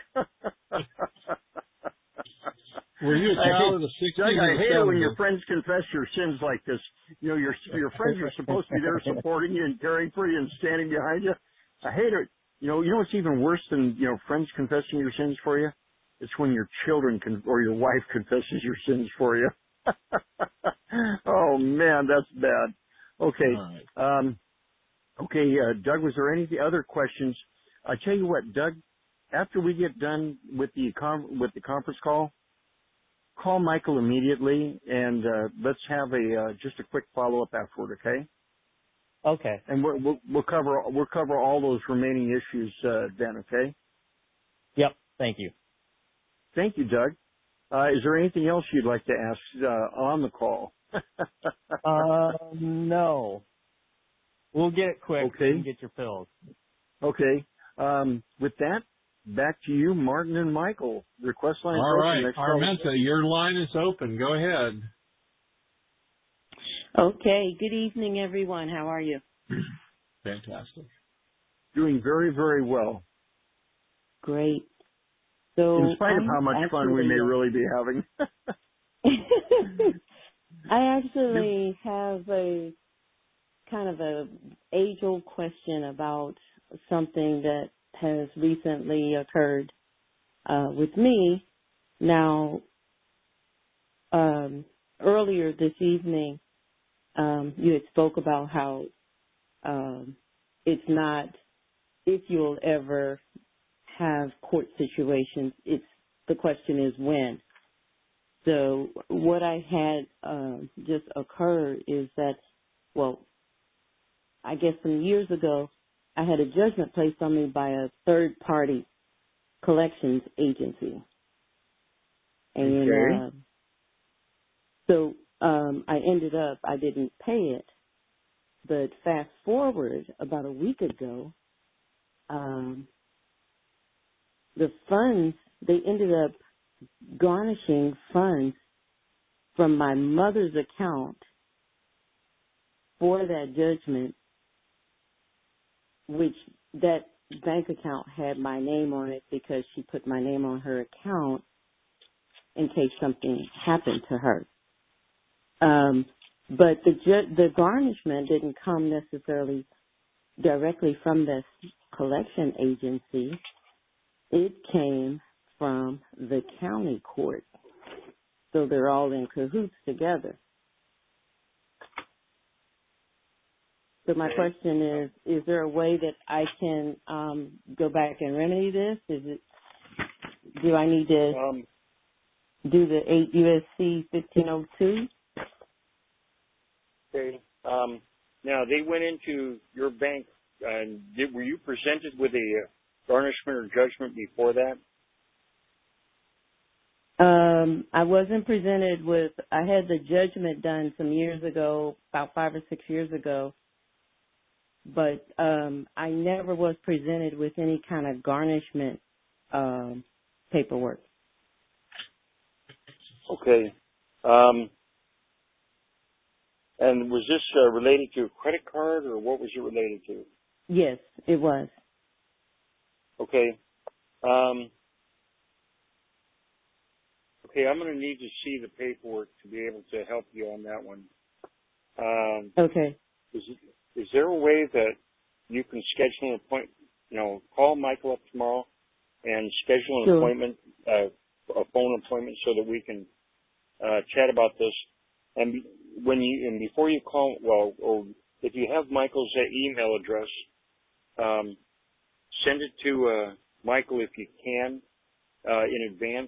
Were you a child of the 60s? Doug, I hate it when your friends confess your sins like this. Your friends are supposed to be there supporting you and caring for you and standing behind you. I hate it. You know what's even worse than friends confessing your sins for you? It's when your children or your wife confesses your sins for you. Oh man, that's bad. Okay. Right. Doug, was there any other questions? I tell you what, Doug, after we get done with the conference call, call Michael immediately, and let's have just a quick follow-up afterward, okay? Okay. And we'll cover all those remaining issues then, okay? Yep. Thank you. Thank you, Doug. Is there anything else you'd like to ask on the call? No. We'll get it quick. Okay. You can get your pills. Okay. With that, back to you, Martin and Michael. Request line. All right. Armenta, your line is open. Go ahead. Okay. Good evening, everyone. How are you? Fantastic. Doing very, very well. Great. So, in spite of how much fun we may really be having. I actually have a kind of a age-old question about something that has recently occurred with me. Now, earlier this evening, you had spoke about how it's not if you'll ever have court situations. The question is when. So what I had just occurred is that, well, I guess some years ago, I had a judgment placed on me by a third-party collections agency. And Okay. so I ended up, I didn't pay it. But fast forward about a week ago, the funds, they ended up garnishing funds from my mother's account for that judgment, which that bank account had my name on it because she put my name on her account in case something happened to her. But the garnishment didn't come necessarily directly from this collection agency. It came from the county court. So they're all in cahoots together. So my question is there a way that I can go back and remedy this? Do I need to do the 8 USC 1502? Okay. Now, they went into your bank, and were you presented with a garnishment or judgment before that? I wasn't presented with, I had the judgment done some years ago, about 5 or 6 years ago, but I never was presented with any kind of garnishment paperwork. Okay. And was this related to a credit card, or what was it related to? Yes, it was. Okay. Okay, I'm going to need to see the paperwork to be able to help you on that one. Okay. Is there a way that you can schedule an appointment, call Michael up tomorrow and schedule an appointment, a phone appointment, so that we can chat about this? And before you call, or if you have Michael's email address, send it to Michael if you can in advance.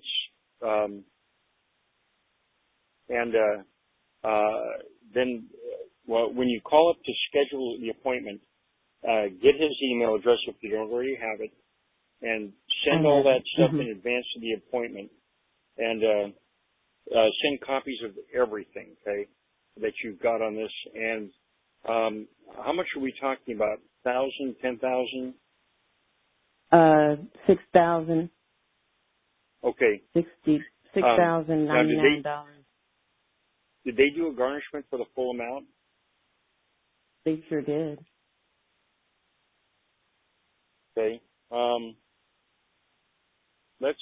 Then when you call up to schedule the appointment, get his email address if you don't already have it, and send all that stuff in advance of the appointment, and send copies of everything, okay, that you've got on this. And how much are we talking about? 1,000, 10,000? 6,000. Okay. $6,099. Did they do a garnishment for the full amount? They sure did. Okay. Let's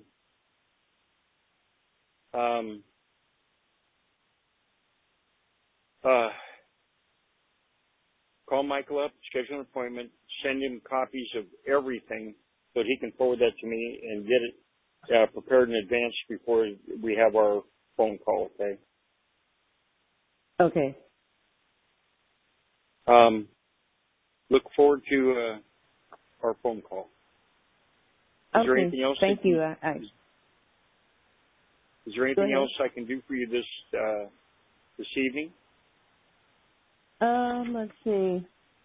call Michael up, schedule an appointment, send him copies of everything so that he can forward that to me and get it prepared in advance before we have our phone call, okay? Okay. Look forward to our phone call. Is there anything else? Thank you. Is there anything else I can do for you this evening? Let's see.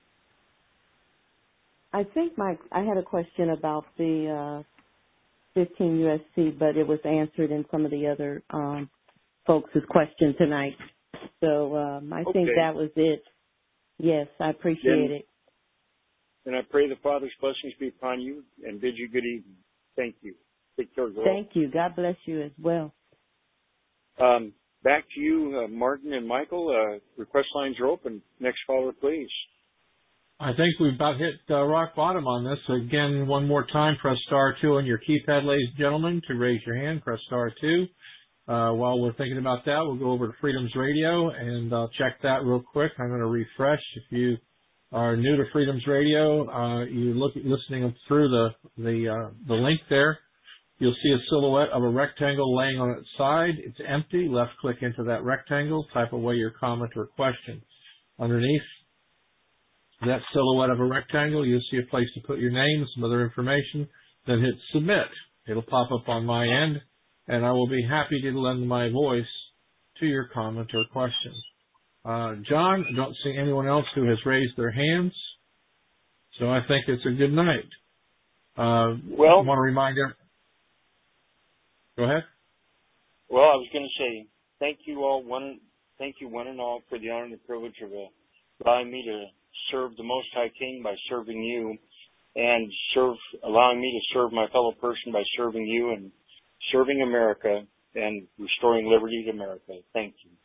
I think I had a question about the 15 USC, but it was answered in some of the other folks' question tonight. So I think that was it. Yes, I appreciate it. And I pray the Father's blessings be upon you and bid you good evening. Thank you. Take care, girl. Thank you. God bless you as well. Back to you, Martin and Michael. Request lines are open. Next caller, please. I think we've about hit rock bottom on this. Again, one more time, press star 2 on your keypad, ladies and gentlemen, to raise your hand. Press star 2. While we're thinking about that, we'll go over to Freedom's Radio and I'll check that real quick. I'm going to refresh. If you are new to Freedom's Radio, you're listening through the link there. You'll see a silhouette of a rectangle laying on its side. It's empty. Left click into that rectangle. Type away your comment or question. Underneath that silhouette of a rectangle, you'll see a place to put your name, some other information. Then hit submit. It'll pop up on my end. and I will be happy to lend my voice to your comment or question. John, I don't see anyone else who has raised their hands, so I think it's a good night. I want to remind you. Go ahead. Well, I was going to say thank you one and all for the honor and the privilege of allowing me to serve the Most High King by serving you, and allowing me to serve my fellow person by serving you and serving America and restoring liberty to America. Thank you.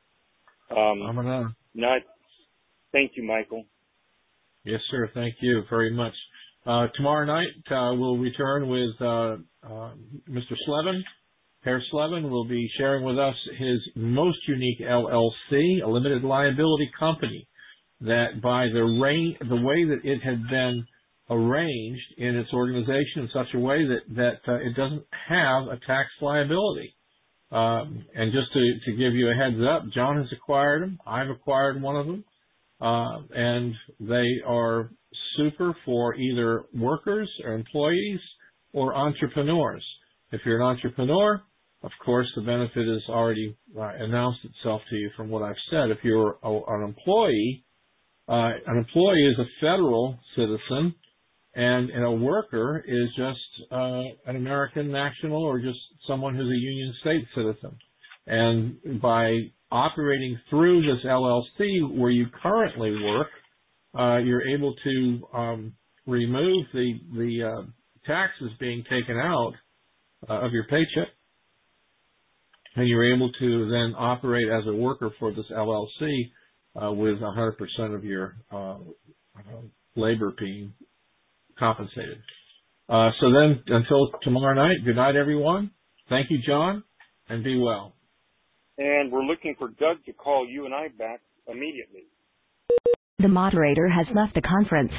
Thank you, Michael. Yes, sir. Thank you very much. Tomorrow night, we'll return with Mr. Slevin. Herr Slevin will be sharing with us his most unique LLC, a limited liability company that by the way that it had been arranged in its organization in such a way that it doesn't have a tax liability. And just to give you a heads up, John has acquired them. I've acquired one of them. And they are super for either workers or employees or entrepreneurs. If you're an entrepreneur, of course, the benefit has already announced itself to you from what I've said. If you're an employee is a federal citizen, and a worker is just an American national or just someone who's a Union State citizen. And by operating through this LLC where you currently work, you're able to remove the taxes being taken out of your paycheck, and you're able to then operate as a worker for this LLC with 100% of your labor being compensated. So then, until tomorrow night, good night, everyone. Thank you, John, and be well. And we're looking for Doug to call you and I back immediately. The moderator has left the conference.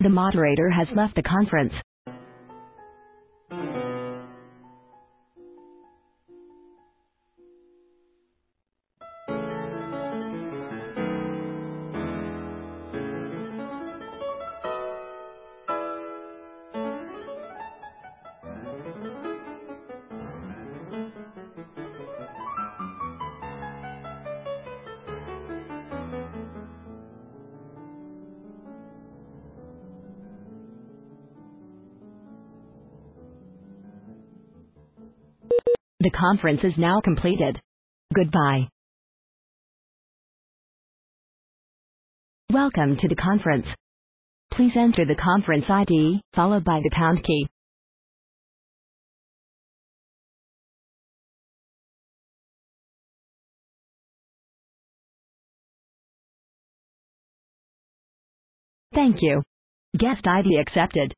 The moderator has left the conference. The conference is now completed. Goodbye. Welcome to the conference. Please enter the conference ID, followed by the pound key. Thank you. Guest ID accepted.